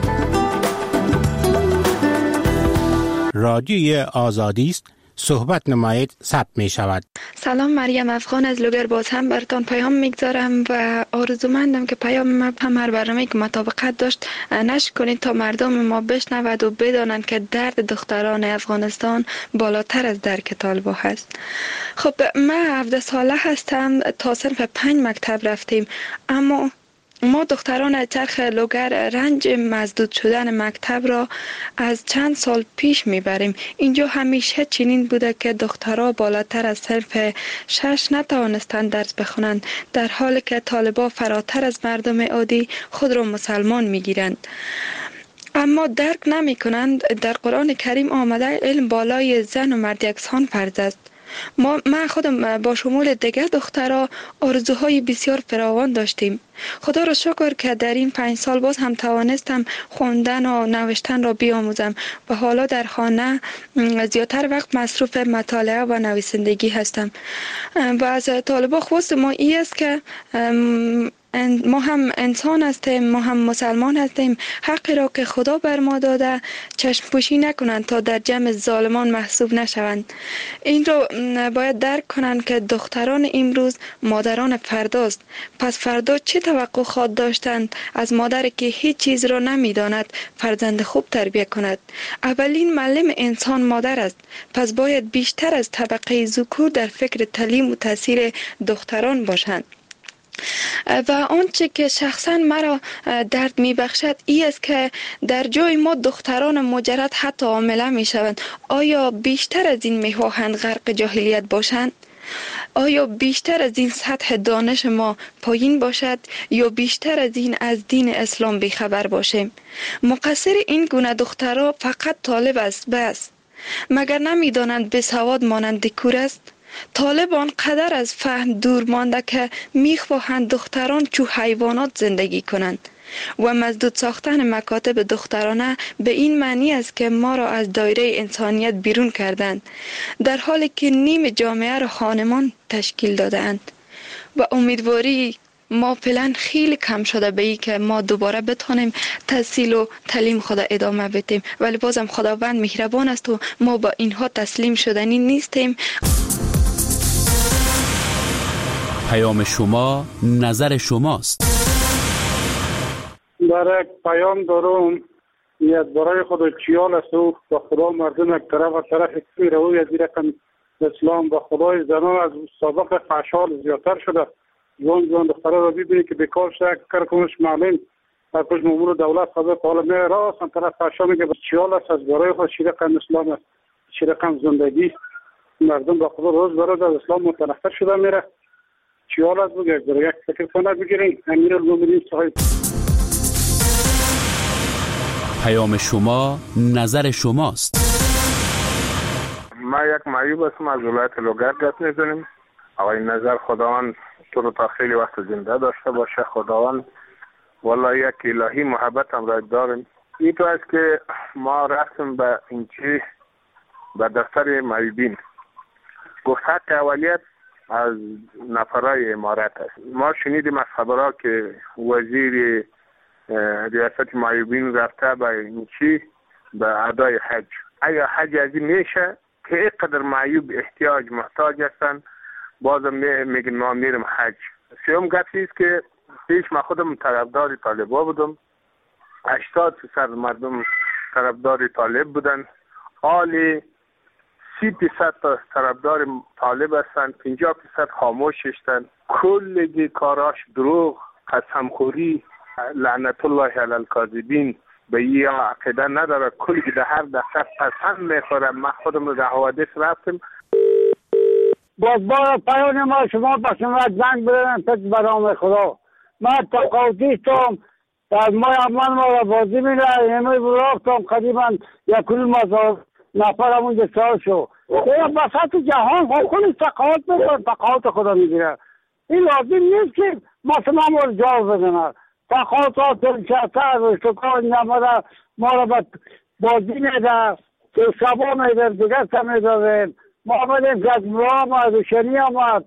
رادیوی آزادی است، صحبت نمایید، ثبت می شود. سلام، مریم افغان از لوگر. باز هم براتون پیام میگذارم و آرزومندم که پیام ما هم هر برنامه که مطابقت داشت نشر کنید تا مردم ما بشنود و بدانند که درد دختران افغانستان بالاتر از درک طالبا هست. خب من هفده ساله هستم، تا صنف پنج مکتب رفتیم، اما ما دختران چرخ لوگر رنج مسدود شدن مکتب را از چند سال پیش میبریم. اینجا همیشه چنین بوده که دخترها بالاتر از صنف شش نتوانستند درس بخونند، در حالی که طالبا فراتر از مردم عادی خود را مسلمان میگیرند. اما درک نمی کنند در قرآن کریم آمده علم بالای زن و مرد یکسان فرض است. ما من خودم با شمول دیگر دخترها آرزوهای بسیار فراوان داشتیم. خدا را شکر که در این پنج سال باز هم توانستم خواندن و نوشتن را بیاموزم و حالا در خانه زیادتر وقت مصروف مطالعه و نویسندگی هستم. و از طالبا خواست ما این است که ما هم انسان هستیم، ما هم مسلمان هستیم، حقی را که خدا بر ما داده چشم پوشی نکنند تا در جمع ظالمان محسوب نشوند. این رو باید درک کنند که دختران امروز مادران فرداست. پس فردا چه توقع خواهد داشتند از مادری که هیچ چیز را نمیداند فرزند خوب تربیت کند؟ اولین معلم انسان مادر است. پس باید بیشتر از طبقه ذکور در فکر تعلیم و تاثیر دختران باشند. و آنچه که شخصا مرا درد می بخشد ای است که در جای ما دختران مجرد حتی حامله می شوند. آیا بیشتر از این می خواهند غرق جاهلیت باشند؟ آیا بیشتر از این سطح دانش ما پایین باشد یا بیشتر از این از دین اسلام بیخبر باشیم؟ مقصر این گونه دخترها فقط طالب است بس. مگر نمی دانند به سواد مانند کور است؟ طالبان قدر از فهم دور مانده که میخواهند دختران چو حیوانات زندگی کنند و مسدود ساختن مکاتب دخترانه به این معنی است که ما را از دایره انسانیت بیرون کردند، در حالی که نیم جامعه را خانمان تشکیل دادند. و امیدواری ما فعلا خیلی کم شده به این که ما دوباره بتونیم تحصیل و تعلیم خود ادامه بدیم، ولی بازم خداوند مهربان است و ما با اینها تسلیم شدنی نیستیم. پیام شما نظر شماست. در یک پیام دارم نیت برای خود چیال است و با خدا مردم یک طرف و طرف اکسی روی از رقم اسلام و خدای زنان از سابق فعشال زیادتر شده. جوان جوان دختره را ببینی که بکار شد کار کنش معلم در کش مامور دولت خدا حالا می راست ان طرف فعشال میگه چیال است از برای خود چی رقم اسلام است چی رقم زندگی. مردم با خدا روز برای از اسلام متنفر شده میره. چیال است بگه یک یک فکر کنه بگیرین امیر المومنین صاحب. پیام شما نظر شماست. ما یک معیوب هستم از ولایت لوگر گپ میزنیم. آقای نظر خداوند تو رو تا خیلی وقت زنده داشته باشه. خداوند والله یک الهی محبت هم را داریم. این تو است که ما رفتیم به اینچی به دفتر معیوبین گفت حق اولیت از نفرای امارت است. ما شنیدیم از خبرها که وزیر ریاست معیوبین رفته به اینچی به ادای حج. اگر حج از این میشه که اینقدر معیوب احتیاج محتاج هستن بازم میگن ما میرم حج. سیوم گفتی است که پیش ما خودم طرفدار طالبا بودم. هشتاد فیصد مردم طرفدار طالب بودن. حالی سی فیصد طرفدار طالب هستن، پنجاه فیصد خاموش هستن. کل کاراش دروغ، قسمخوری، لعنت الله علی الکاذبین. به یه عقیده نداره. کلی که در هر دقیقه قسم میخوره. من خودم رو در حوادث رفتم. باز بار پیان ما شما با شما زنگ برن تک برام خدا. من تقاوتیستم از مای امان ما را بازی میره همه براختم قدیما یکل مازار نفرم اونجا سال شو یا بسط جهان خیلی تقاوت میکنم تقاوت خدا میگیره. این لازم نیست که ما شما ما رو جاو بزنه. تقاوت ها تلچهتر و اشتکار نماره ما را بازی میده که شبا میده دیگر سمیده. ما آمدیم که از ملا آمد روشنی آمد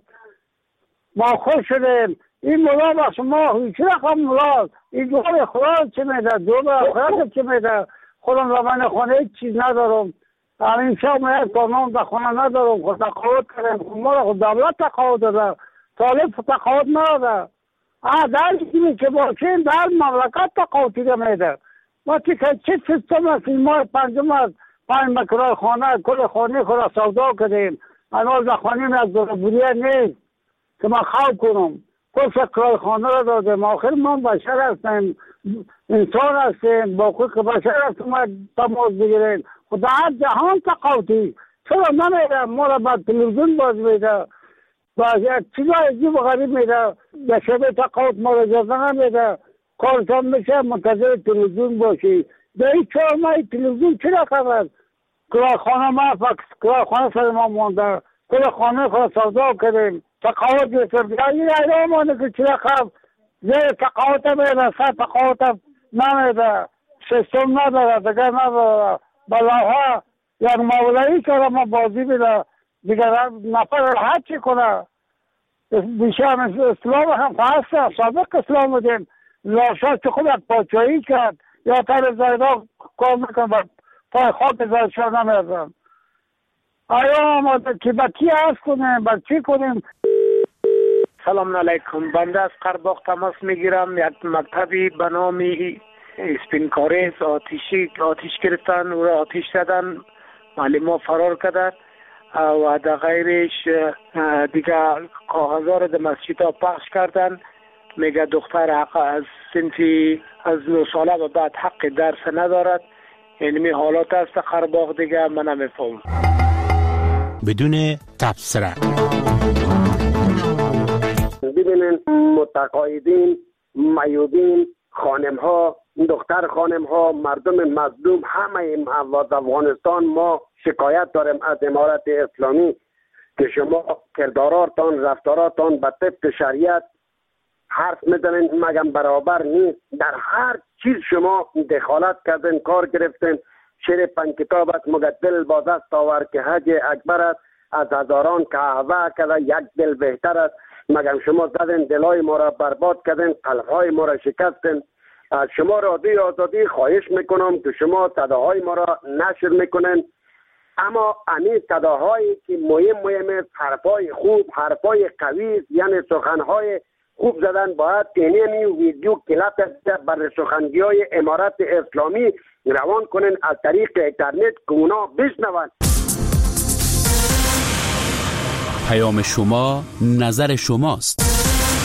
ما خوش شدیم. این ملا با شما هیچ رقم ملا این دور خدا چه میده دور خدا چه میده. خودم را من خونه هیچ چیز ندارم. همین شب میاد کانون در خونه ندارم. خود تقاوت کردیم. ما را خود دولت تقاوت داده طالب تقاوت نداده. آه در چیزی که باشیم در مملکت تقاوتی ده میده. ما که چه سیستم است این ماه پنجم است پنج مکرای خانه کل خانه خود را سودا کردیم. انوال در خانه می از دوربوریه نیست که ما خواب کنم. کل شکرای خانه را دادیم. آخر ما بشر هستیم انسان هستیم با کل که بشر هستیم ما تماس بگیریم. خود هر جهان تقاوتی چرا نمیده ما را با تلویزیون باز میده باز چیزا عجیب و غریب میده به شبه تقاوت ما را اجازه نمیده. کارتان میشه منتظر تلویزیون باشی. به این چهار ماه تلویزیون چرا خبر کلاه خانه ما فکس کلاه خانه سر ما مونده کلاه خانه خود سودا کردیم تقاوت بیتر این ایران مانده که چرا خب زیر تقاوت میده سر تقاوت نمیده سیستم نداره دیگر نداره بلاها یک مولایی که ما بازی بیده دیگر نفر راحت چی کنه بیشتر اسلام هم هست سابق اسلام بودیم لاشا چه خود پاچایی کرد یا تر زایده کار میکنم پای خاک زایدشان نمیدم. آیا آماده که با کی عرض کنیم با چی کنیم. سلام علیکم. بنده از قرباق تماس میگیرم. یک مکتبی به نام اسپینکاریز آتیشی آتیش گرفتن و را آتیش زدن معلم ها فرار کردن و در غیرش دیگه کاغذها را در مسجد ها پخش کردن. میگه دختر حق از سنتی از نو ساله و بعد حق درس ندارد. یعنی حالات است قرباق دیگه من نمیفهم. بدون تبصره ببینین متقاعدین معیوبین خانم ها دختر خانم ها مردم مظلوم همه از افغانستان ما شکایت داریم از امارت اسلامی که شما کرداراتان رفتاراتان به طبق شریعت حرف میزنین مگم برابر نیست. در هر چیز شما دخالت کردین، کار گرفتین. شعر پنج کتاب است مگر دل با دست آور که حج اکبر است، از هزاران کعبه کده یک دل بهتر است. مگم شما زدین دلای ما را برباد کردین، قلبهای ما را شکستین. از شما رادیوی آزادی خواهش میکنم که شما صداهای ما را نشر میکنین، اما امی صداهایی که مهم مهم حرفای خوب، حرفای قوی، یعنی سخنهای خوب زدن، باید اینمی ویدیو کلیپ بر سخنگی های امارت اسلامی روان کنن از طریق اینترنت که اونا بشنون. پیام شما نظر شماست.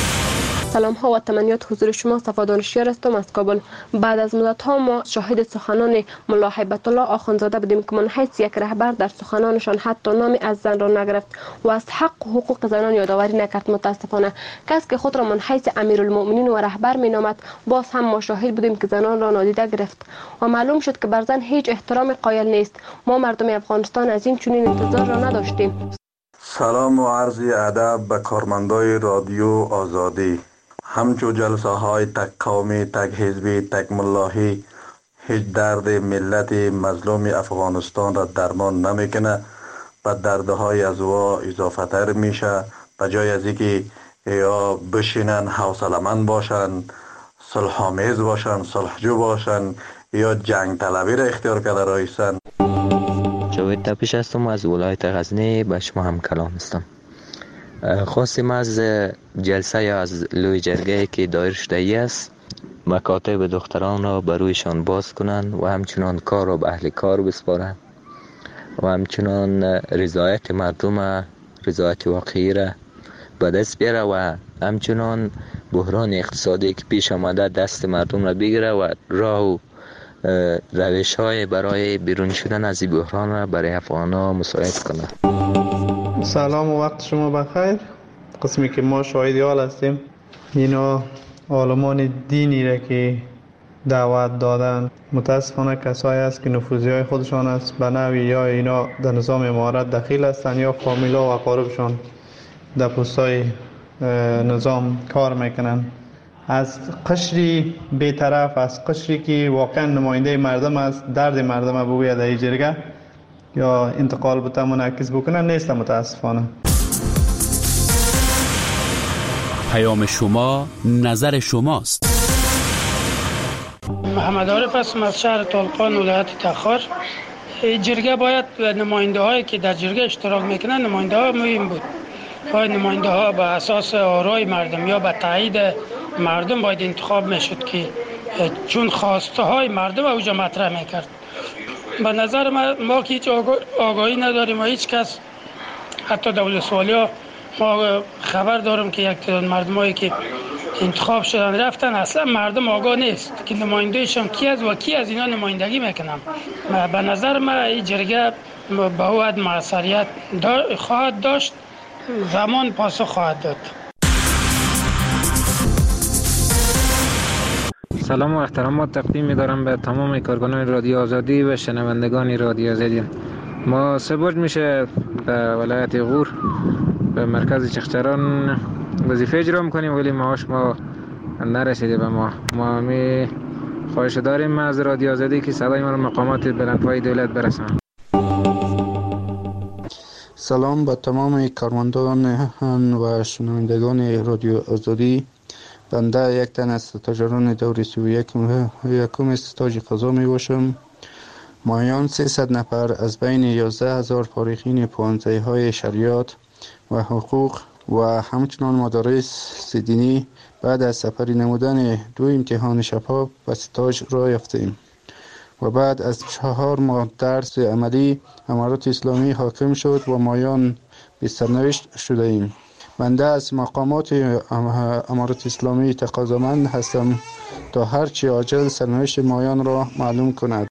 سلام ها و تمنیات حضور شما. صفا دانشیار هستم از کابل. بعد از مدت ها ما شاهد سخنان ملا هیبت الله آخوندزاده بودیم که من حیث یک رهبر در سخنانشان حتی نامی از زن را نگرفت و از حق و حقوق زنان یادآوری نکرد. متاسفانه کسی که خود را من حیث امیرالمؤمنین و رهبر می نامد باز هم ما شاهد بودیم که زنان را نادیده گرفت و معلوم شد که بر زن هیچ احترام قائل نیست. ما مردم افغانستان از این چنین انتظار را نداشتیم. سلام و عرض ادب به کارمندای رادیو آزادی. همچو جلسه های تک قومی، تک حزبی، تک ملاحی هیچ درد ملت مظلوم افغانستان را درمان نمیکنه و دردهای از او اضافه تر میشه. به جای از اینکه یا بشینن حوصله‌مند باشن، صلح آمیز باشن، صلحجو باشن، یا جنگ طلبی را اختیار کرده رایسن. جاوید تپش هستم از ولایت غزنی، به شما هم کلام هستم. خواستیم از جلسه یا از لوی جرگه که دایر شده است مکاتب دختران را برویشان باز کنند و همچنان کار را به اهل کار بسپارند و همچنان رضایت مردم، رضایت واقعی را به دست بیاره و همچنان بحران اقتصادی که پیش آمده دست مردم را بگیره و راه و روش های برای بیرون شدن از این بحران را برای افغان‌ها مساعد کنه. سلام و وقت شما بخیر. قسمی که ما شاهد حال هستیم اینا عالمان دینی را که دعوت دادن متاسفانه کسایی است که نفوذی های خودشان است به نوی یا اینا در نظام امارت دخیل هستند یا فامیلا و اقاربشان در پستای نظام کار میکنن. از قشری بی‌طرف، از قشری که واقعا نماینده مردم است، درد مردم بگوید در جرگه یا انتقال بتا منعکس بکنن نیست. متاسفانه. پیام شما نظر شماست. محمد عارف هستم از شهر طالقان ولایت تخار. جرگه باید نماینده هایی که در جرگه اشتراک میکنن نماینده ها مهم بود. باید نماینده ها به اساس آرای مردم یا به تایید مردم باید انتخاب میشد که چون خواسته های مردم اوجا مطرح میکرد. به نظر ما, ما که هیچ آگاهی نداریم و هیچ کس حتی دولت سوالی ها ما خبر دارم که یک تعداد مردم هایی که انتخاب شدن رفتن اصلا مردم آگاه نیست که نمایندهشان کی است و کی از اینا نمایندگی میکنن. به نظر ما این جرگه به حد موثریت خواهد داشت، زمان پاسخ خواهد داد. سلام و احترامات تقدیم می‌دارم به تمام کارکنان رادیو آزادی و شنوندگان رادیو آزادی. ما سه برج میشه به ولایت غور به مرکز چخچران وظیفه اجرا میکنیم ولی معاش ما نرسیده به ما. ما می خواهش داریم از رادیو آزادی که صدای ما رو مقامات بلندپای دولت برسانه. سلام به تمام کارمندان و شنوندگان رادیو آزادی. بنده یک تن از ستاجران دور سی و یکم استاج قضا می باشم. مایان سیصد نفر از بین یازده هزار فارغین پانزده های شریعت و حقوق و همچنان مدارس دینی بعد از سپری نمودن دو امتحان شفاف و استاج را یافتیم و بعد از چهار ماه درس عملی امارت اسلامی حاکم شد و مایان به سرنوشت شده ایم. بنده از مقامات امارت اسلامی تقاضامند هستم تا هرچی عاجل سرنوشت مایان را معلوم کند.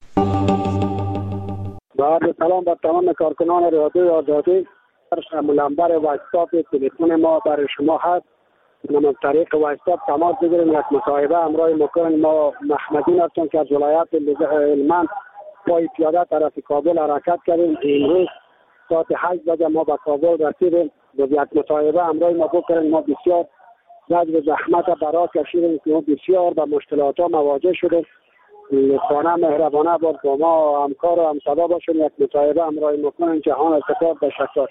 بعد سلام به تمام کارکنان رادیو آزادی. ملمبر واتساپ تلفن ما برای شما هست. نام طریق واتساپ تماس بگیریم. یک مصاحبه همراه مکان ما محمدین هستم که از ولایت هلمند پای پیاده طرف کابل حرکت کردیم. امروز ساعت هشت بجه ما به کابل رسیدیم. با یک مصاحبه همراه ما بکنیم. ما بسیار زجر و زحمت برای کشیدیم که ما بسیار به مشکلات ها مواجه شدیم. لطفانه مهربانه بود با ما همکار و همصدا باشون. یک مصاحبه همراه ما کنیم. جهان التفات تشکر.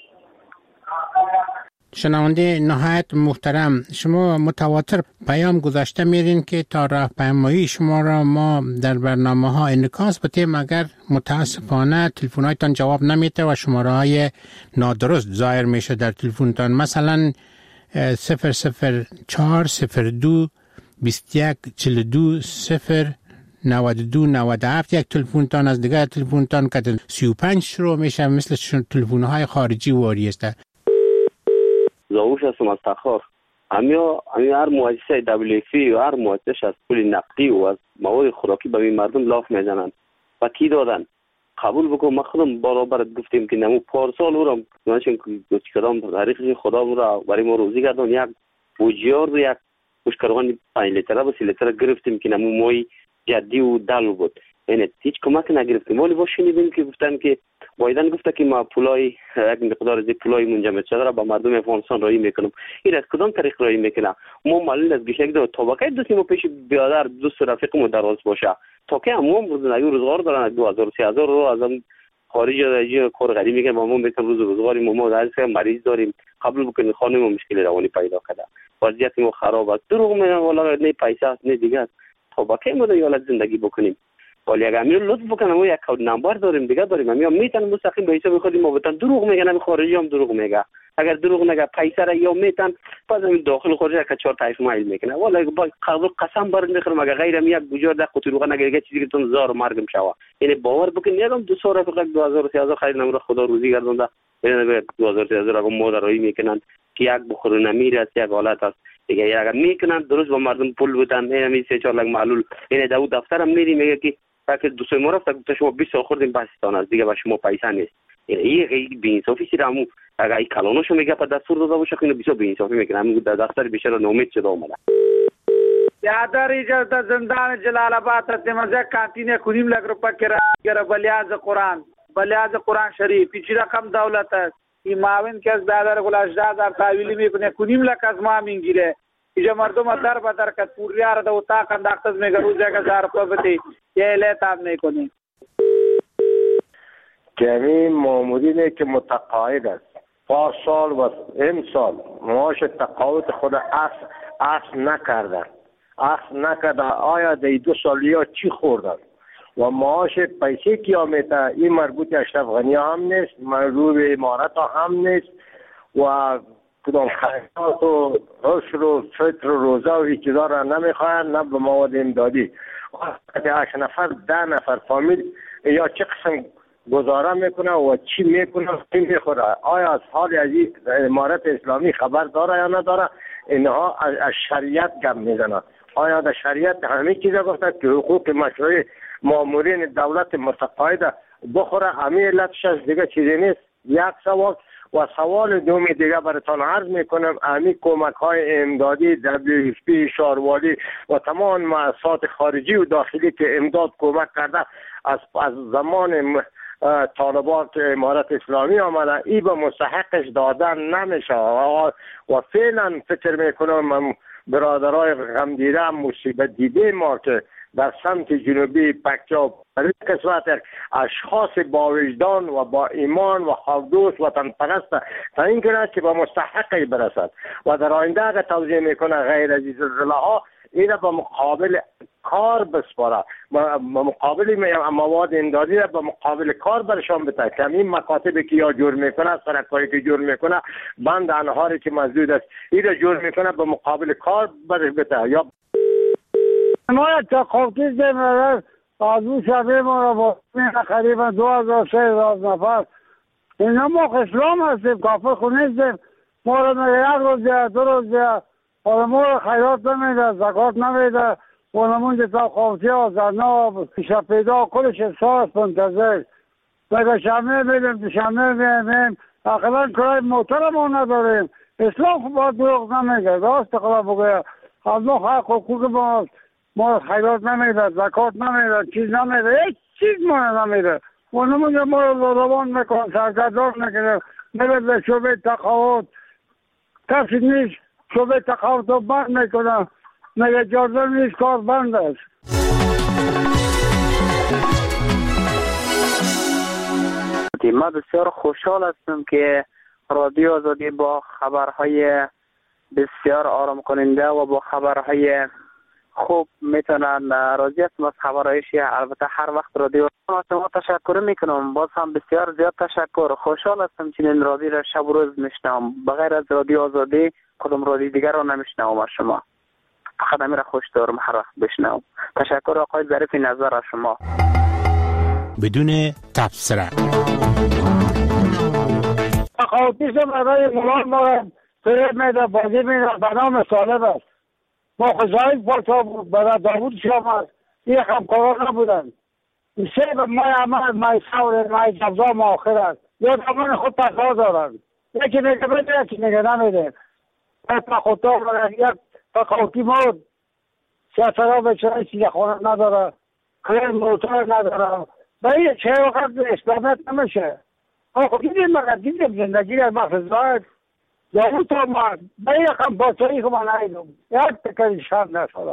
شنونده نهایت محترم، شما متواتر پیام گذاشته میرین که تا راهپیمایی شما را ما در برنامه ها انعکاس بدیم، مگر متاسفانه تلفن هایتان جواب نمیده و شماره های نادرست ظاهر میشه در تلفنتان. مثلا صفر صفر چهار صفر دو بیست و یک چهل و دو صفر نود و دو نود و هفت یک تلفنتان از دیگر تلفنتان که سی و پنج شروع میشه، مثل تلفن های خارجی واری است. زاوش هستم از تخار. همیا همیا هر مؤسسه دبلیوفی و هر مؤسسه از پول نقدی و از مواد خوراکی به این مردم لاف میزنن و کی دادن قبول بکن. ما خودم برابر گفتیم که نمو پارسال او را نشون که کدام تاریخ خدا را برای ما روزی گردون یک بوجیار و یک مشکران پنج لیتره و سی لیتره گرفتیم که نمو مای جدی و دل بود. یعنی هیچ کمک نگرفتیم. ولی با شنیدیم که گفتن که بایدن گفته که ما پولای یک مقدار از پولای منجمد شده را با مردم افغانستان رایی میکنم. این از کدام طریق رایی میکنه؟ ما معلوم است که یک دو طبقه دوستی ما پیش بیادر دوست رفیقمو دراز باشه تا که همون روز نگو روزگار دارن دو هزار و سه هزار رو از هم خارج از کار غریبی میکنن. ما میگن روز روزگاری ما ما از مریض داریم قبول بکنیم خانم ما مشکل روانی پیدا کرده وضعیت ما خراب است. دروغ میگن والا نه پیسه است نه دیگه طبقه ما یالت زندگی بکنیم. ولی اگر میرو لطف بکنم ما یک کد نمبر داریم دیگه داریم همین میتونن مستقیم به حساب خودی ما بتن. دروغ میگن خارجی هم دروغ میگه. اگر دروغ نگه پیسه را یا میتن باز همین داخل خارج که چهار تایف مایل میکنه. ولی با قسم بر نخرم اگر غیر یک گوجار ده قطروغه نگه چیزی که تون زار مرگم شوا. یعنی باور بکن یادم دو سال فقط دو هزار و سه هزار خرید نمره خدا روزی گردونده. یعنی دو هزار و سه هزار اگه مادرایی میکنن که یک بخور نمیره است یک حالت است دیگه. اگر میکنن درست با مردم پول بدن همین سه چهار لک معلول. یعنی داو دفترم میری میگه که که دو سه ماه رفت تا شما بیست سال خوردیم پاکستان از دیگه با شما پیسه نیست. یعنی این بی‌انصافی سیرامو اگه این کلانشو میگه په دستور داده باشه خیلی بسیار بی‌انصافی میکنه. همین در دفتر بیشتر ناامید شده اومده. یادر اجازه زندان جلال آباد ته مزه کانتینه کنیم لک روپا کرا بلیاز قرآن بلیاز قرآن شریف پیچ رقم دولت است. این معاون که از دادر گل اجداد در تحویلی میکنه کنیم لک از ما میگیره. اینجا مردم در به در کت پوریار ده اتاق انداختز میگه روزه که هزار روپا بده یه الیت هم نکنی. جمعی مامورینه که متقاعد است پارسال و امسال معاش تقاعد خود اصل اصل نکردن اصل نکردن. آیا در دو سالی ها چی خوردن و معاش پیسه کیا میته؟ این مربوط اشرف غنی هم نیست، مربوط امارت هم نیست و کدام خیرات و عشر و فطر و روزه و هیچ چیزا را نمیخواهند نه به مواد امدادی. هشت نفر ده نفر فامیل یا چه قسم گزاره میکنه و چی میکنه چی میخوره؟ آیا از حال از امارت اسلامی خبر داره یا نداره؟ اینها از شریعت گپ میزنه. آیا در شریعت همه چیزا گفته که حقوق مشروع مامورین دولت متقاعد بخوره؟ همه علتش از دیگه چیزی نیست. یک سوال و سوال دومی دیگه براتون عرض میکنم. همین کمک های امدادی دبلیو اف پی شاروالی و تمام مؤسسات خارجی و داخلی که امداد کمک کرده از از زمان طالبات امارت اسلامی آمده ای به مستحقش دادن نمیشه و فعلا فکر میکنم برادرای غم دیده مصیبت دیده ما که در سمت جنوبی پکتیا برای قسمت اشخاص با وجدان و با ایمان و خوددوست وطن پرست تا این کنه که به مستحقی برسد و در آینده اگر توضیح میکنه غیر از زلزله ها این به مقابل کار بسپاره، به مقابل مواد امدادی را به مقابل کار برشان بده که این مکاتبی که یا جور میکنه سرکاری که جور میکنه بند انهاری که مسدود است این را جور میکنه به مقابل کار برش بده. یا ما تقاطی دیم از او شبه ما را با قریبا دو هزار سه هزار نفر اینا ما اسلام هستیم کافر خود نیستیم. ما را میگه یک روز یا دو روز یا ما را خیرات نمیده زکات نمیده و نمونده تقاطی ها زرنا پیشا پیدا کلش احساس منتظر میگه شمه میدیم شمه میدیم اقلا کرای محترم ما نداریم. اسلام خود باید دروغ نمیگه راست اقلا بگه از ما حق حقوق ما ما خیرات نمیده زکات نمیده چیز نمیده یک چیز ما نمیده. و نمونه ما رو روان میکنن، سرگردان نگرفت، میره به شعبه تقاعد، کسی نیست شعبه تقاعد رو بند میکنه، میگه اجازه نیست، کار بند است. ما بسیار خوشحال هستم که رادیو آزادی با خبرهای بسیار آرام کننده و با خبرهای خوب میتونن. راضی هستم از خبرهایش. البته هر وقت رادیو از شما تشکر میکنم، باز هم بسیار زیاد تشکر. خوشحال هستم چنین رادیو را شب و روز میشنوم، بغیر از رادیو آزادی کدام رادیو دیگر را نمیشنوم از شما. فقط همین را خوش دارم هر وقت بشنوم. تشکر آقای ظریف نظر از شما. بدون تبصره تقاعدیست برای ملان ما فریب میده، بازی میده، به نام سالب است. ما خزایل پاتا بود، برای داوود شام است، یک همکاران نبودن. سه به مای عمل، مای سور، مای جبزا ما آخر است. یا دامان خود تقاعد دارن، یکی نگه بده، یکی نگه نمیده. یک یک تقاعدی مود سیاستها به چرای سیده خانه نداره، خیر موتور نداره. به این چه وقت اسلامیت نمیشه. آخه دیدیم مگر دیدیم زندگی را مخزاید یا اون تو ما به این رقم باطایی که من نایدم یک تکری شر نشده.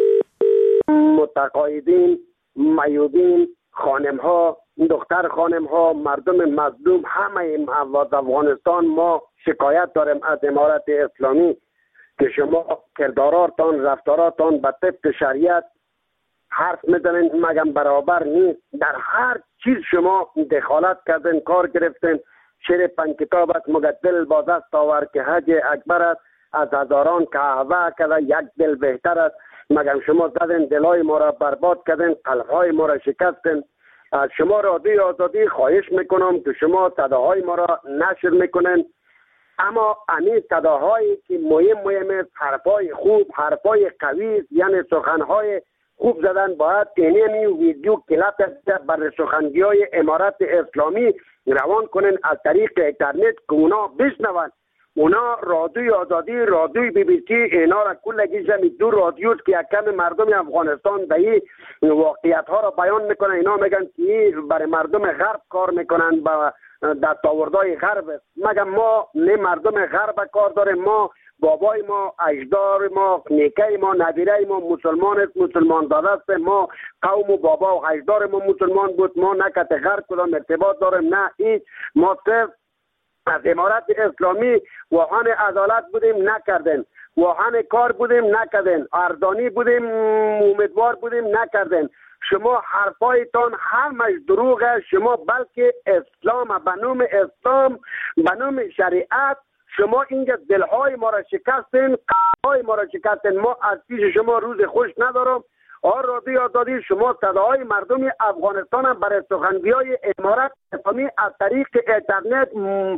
متقاعدین، میودین، خانم ها، دختر خانم ها، مردم مظلوم، همه از افغانستان ما شکایت داریم از امارت اسلامی که شما کرداراتان، رفتاراتان به طبق شریعت حرف میزنین، مگم برابر نیست. در هر چیز شما دخالت کردن، کار گرفتن. شعر پنج کتاب است، مگر دل با دست آور که حج اکبر است، از هزاران قهوه کده یک دل بهتر است. مگم شما زدن دلای ما را برباد کردن، قلبهای ما را شکستن. از شما رادیو آزادی خواهش میکنم که شما صداهای ما را نشر میکنن، اما امی صداهایی که مهم مهم است، حرفای خوب، حرفای قوی، یعنی سخنهای خوب زدن، باید اینمی ویدیو کلیپ بر سخنگی های امارت اسلامی روان کنن از طریق اینترنت که اونا بشنون. اونا رادیو آزادی، رادیو بی بی سی، اینا را کلگیش همی دو رادیوست که یک کم مردم افغانستان به این واقعیت ها را بیان میکنن. اینا میگن که برای مردم غرب کار میکنن، با دستاوردهای غرب است. مگم ما نه مردم غرب کار داریم، ما بابای ما، اجدار ما، نیکه ما، نبیره ما مسلمان است، مسلمان داده است. ما قوم و بابا و اجدار ما مسلمان بود، ما نه کت غرب کدام ارتباط داریم، نه هیچ. ما صرف از امارت اسلامی واهن عدالت بودیم، نکردن. واهن کار بودیم، نکردن. اردانی بودیم، امیدوار بودیم، نکردن. شما حرفایتان همش دروغه. شما بلکه اسلام، به نام اسلام، به نام شریعت شما اینجا دلهای ما را شکستین، قلبهای ما را شکستین. ما از پیش شما روز خوش ندارم. آر رادیو آزادی شما صداهای مردم افغانستان برای سخنگوی امارت اسلامی از طریق اینترنت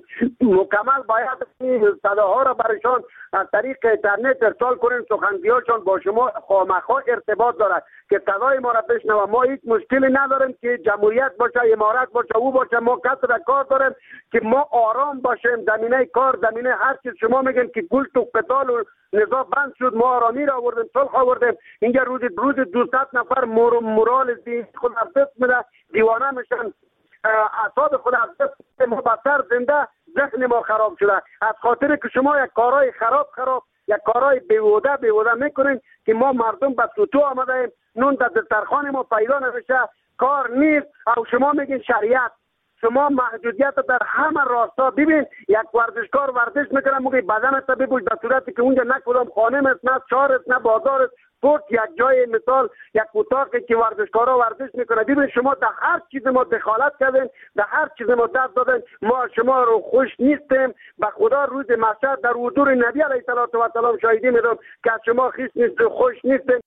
مکمل باید صداها را برایشان از طریق اینترنت ارسال کنین. سخنگویاشان با شما خامخا ارتباط دارد که صدای ما را بشنوه. ما هیچ مشکلی نداریم که جمهوریت باشه، امارت باشه، او باشه. ما کس را کار داریم که ما آرام باشیم. زمینه کار، زمینه هر چیز شما میگن که گل تو قتال و نزاع بند شد، ما آرامی را آوردیم، صلح آوردیم. اینجا روز روز دویست نفر مور مورال خود از دست میده، دیوانه میشن، اعصاب خود از دست ما بسر زنده، ذهن ما خراب شده از خاطر که شما یک کارهای خراب خراب یک کارهای بیهوده بیهوده میکنین که ما مردم به سوتو آمده ایم. نون در دسترخوان ما پیدا نمیشه، کار نیست. او شما میگین شریعت، شما محدودیت در همه راستا. ببین یک ورزشکار ورزش میکنه، موقع بدنت ببوش در صورتی که اونجا نه کدام خانه است، نه شهر است، نه بازار است، فقط یک جای مثال یک اتاقی که ورزشکارا ورزش میکنه. ببین شما در هر چیز ما دخالت کردین، در هر چیز ما دست دادن. ما شما رو خوش نیستیم. به خدا روز محشر در حضور نبی علیه السلام شاهدی میدم که از شما خیس نیست، خوش نیستیم.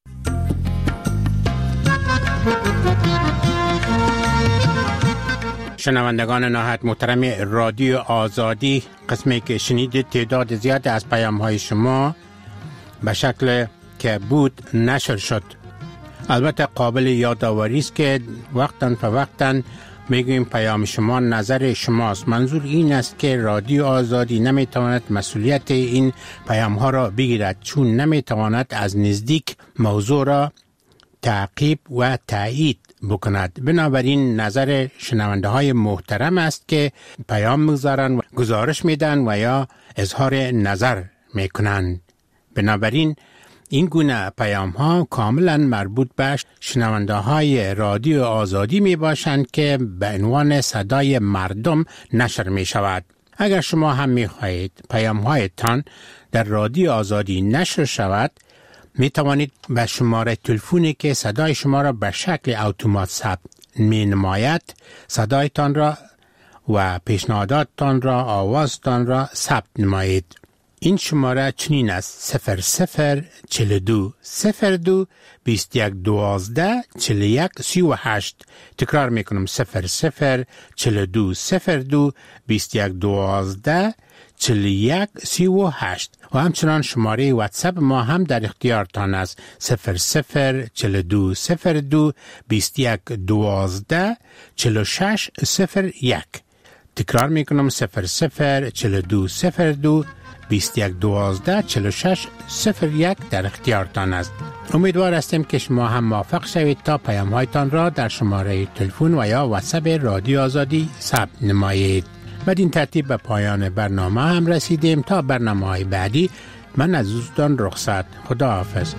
شنوندگان نهایت محترم رادیو آزادی، قسمی که شنیدید تعداد زیاد از پیام های شما به شکل که بود نشر شد. البته قابل یادآوری است که وقتاً فوقتاً میگویم پیام شما نظر شماست. منظور این است که رادیو آزادی نمیتواند مسئولیت این پیام ها را بگیرد، چون نمیتواند از نزدیک موضوع را تعقیب و تایید بکند. بنابراین نظر شنونده های محترم است که پیام میگذارند و گزارش میدن و یا اظهار نظر میکنند. بنابراین این گونه پیام ها کاملا مربوط به شنونده های رادیو آزادی می باشند که به عنوان صدای مردم نشر می شود. اگر شما هم می خواهید پیام هایتان در رادیو آزادی نشر شود، می توانید به شماره تلفنی که صدای شما را به شکل اتومات ثبت می نماید صدایتان را و پیشنهاداتتان را، آوازتان را ثبت نمایید. این شماره چنین است: صفر صفر چل دو صفر دو بیست یک دوازده چل یک سی و هشت. تکرار میکنم: صفر صفر چل دو صفر دو بیست یک دوازده چل یک سی و هشت. و همچنان شماره واتساپ ما هم در اختیارتان است: صفر صفر چل دو صفر دو بیست یک دوازده چل شش صفر یک. تکرار میکنم: صفر صفر چل دو صفر دو بیست یک دوازده چل شش صفر یک در اختیارتان است. امیدوار هستیم که شما هم موفق شوید تا پیام هایتان را در شماره تلفن و یا واتساپ رادیو آزادی ثبت نمایید. بدین ترتیب به پایان برنامه هم رسیدیم. تا برنامه های بعدی من از دوستان رخصت. خدا حافظ.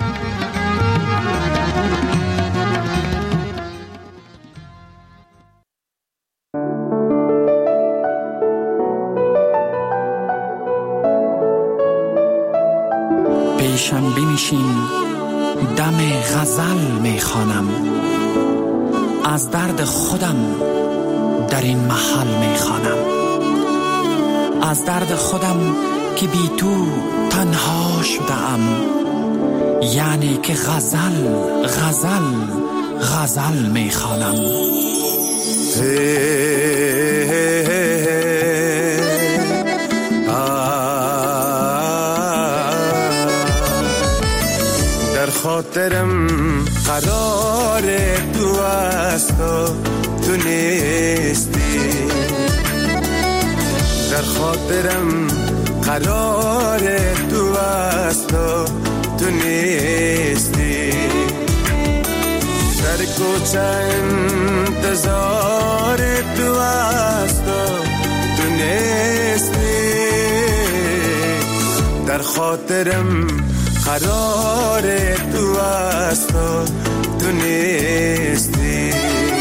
پیشم بنشین، دم غزل میخوانم، از درد خودم در این محل میخوانم، از درد خودم که بی تو تنها شدم، یعنی که غزل غزل غزل میخوانم. خاطرم قرار تو است و تو نیستی، در خاطرم قرار تو است و تو نیستی، در کوچه انتظار تو است و تو نیستی، در خاطرم قرار تو است و تو نیستی.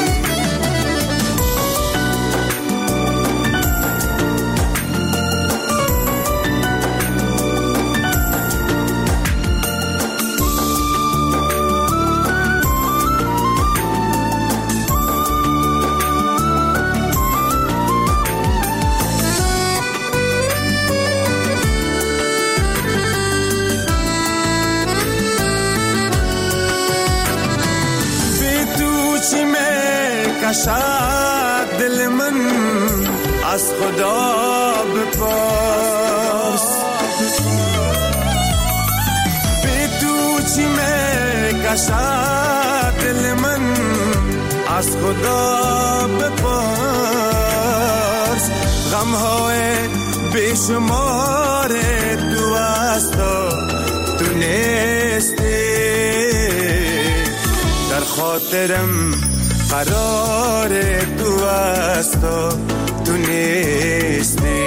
کشد دل من از خدا بپرس، بی تو چی می کشد دل من از خدا بپرس، غمهای بیشمار تو است و تو نیستی، در خاطرم قرار تو است و تو نیستی.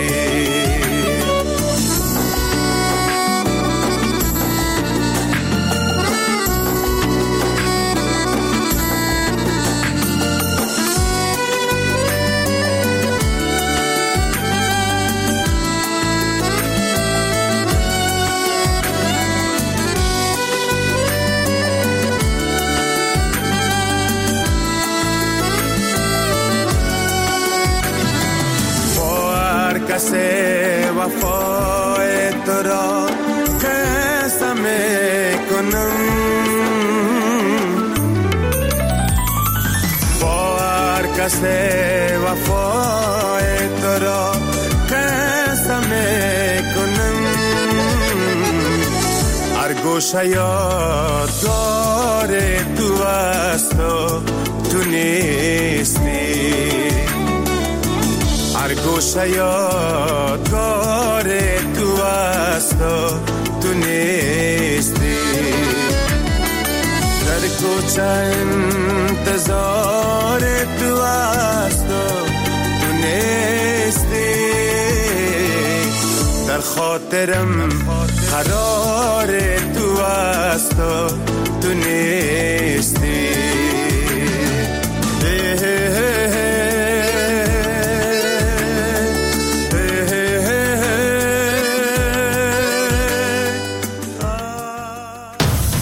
کسی وفای تو را قسم میکنم، با هر کسی وفای تو را قسم میکنم، هر گوشه یادگار تو است و تو نیستی، هر گوشه یادگار تو است و تو نیستی، در کوچه انتظار تو است تو نیستی، در خاطرم قرار تو است تو نیستی.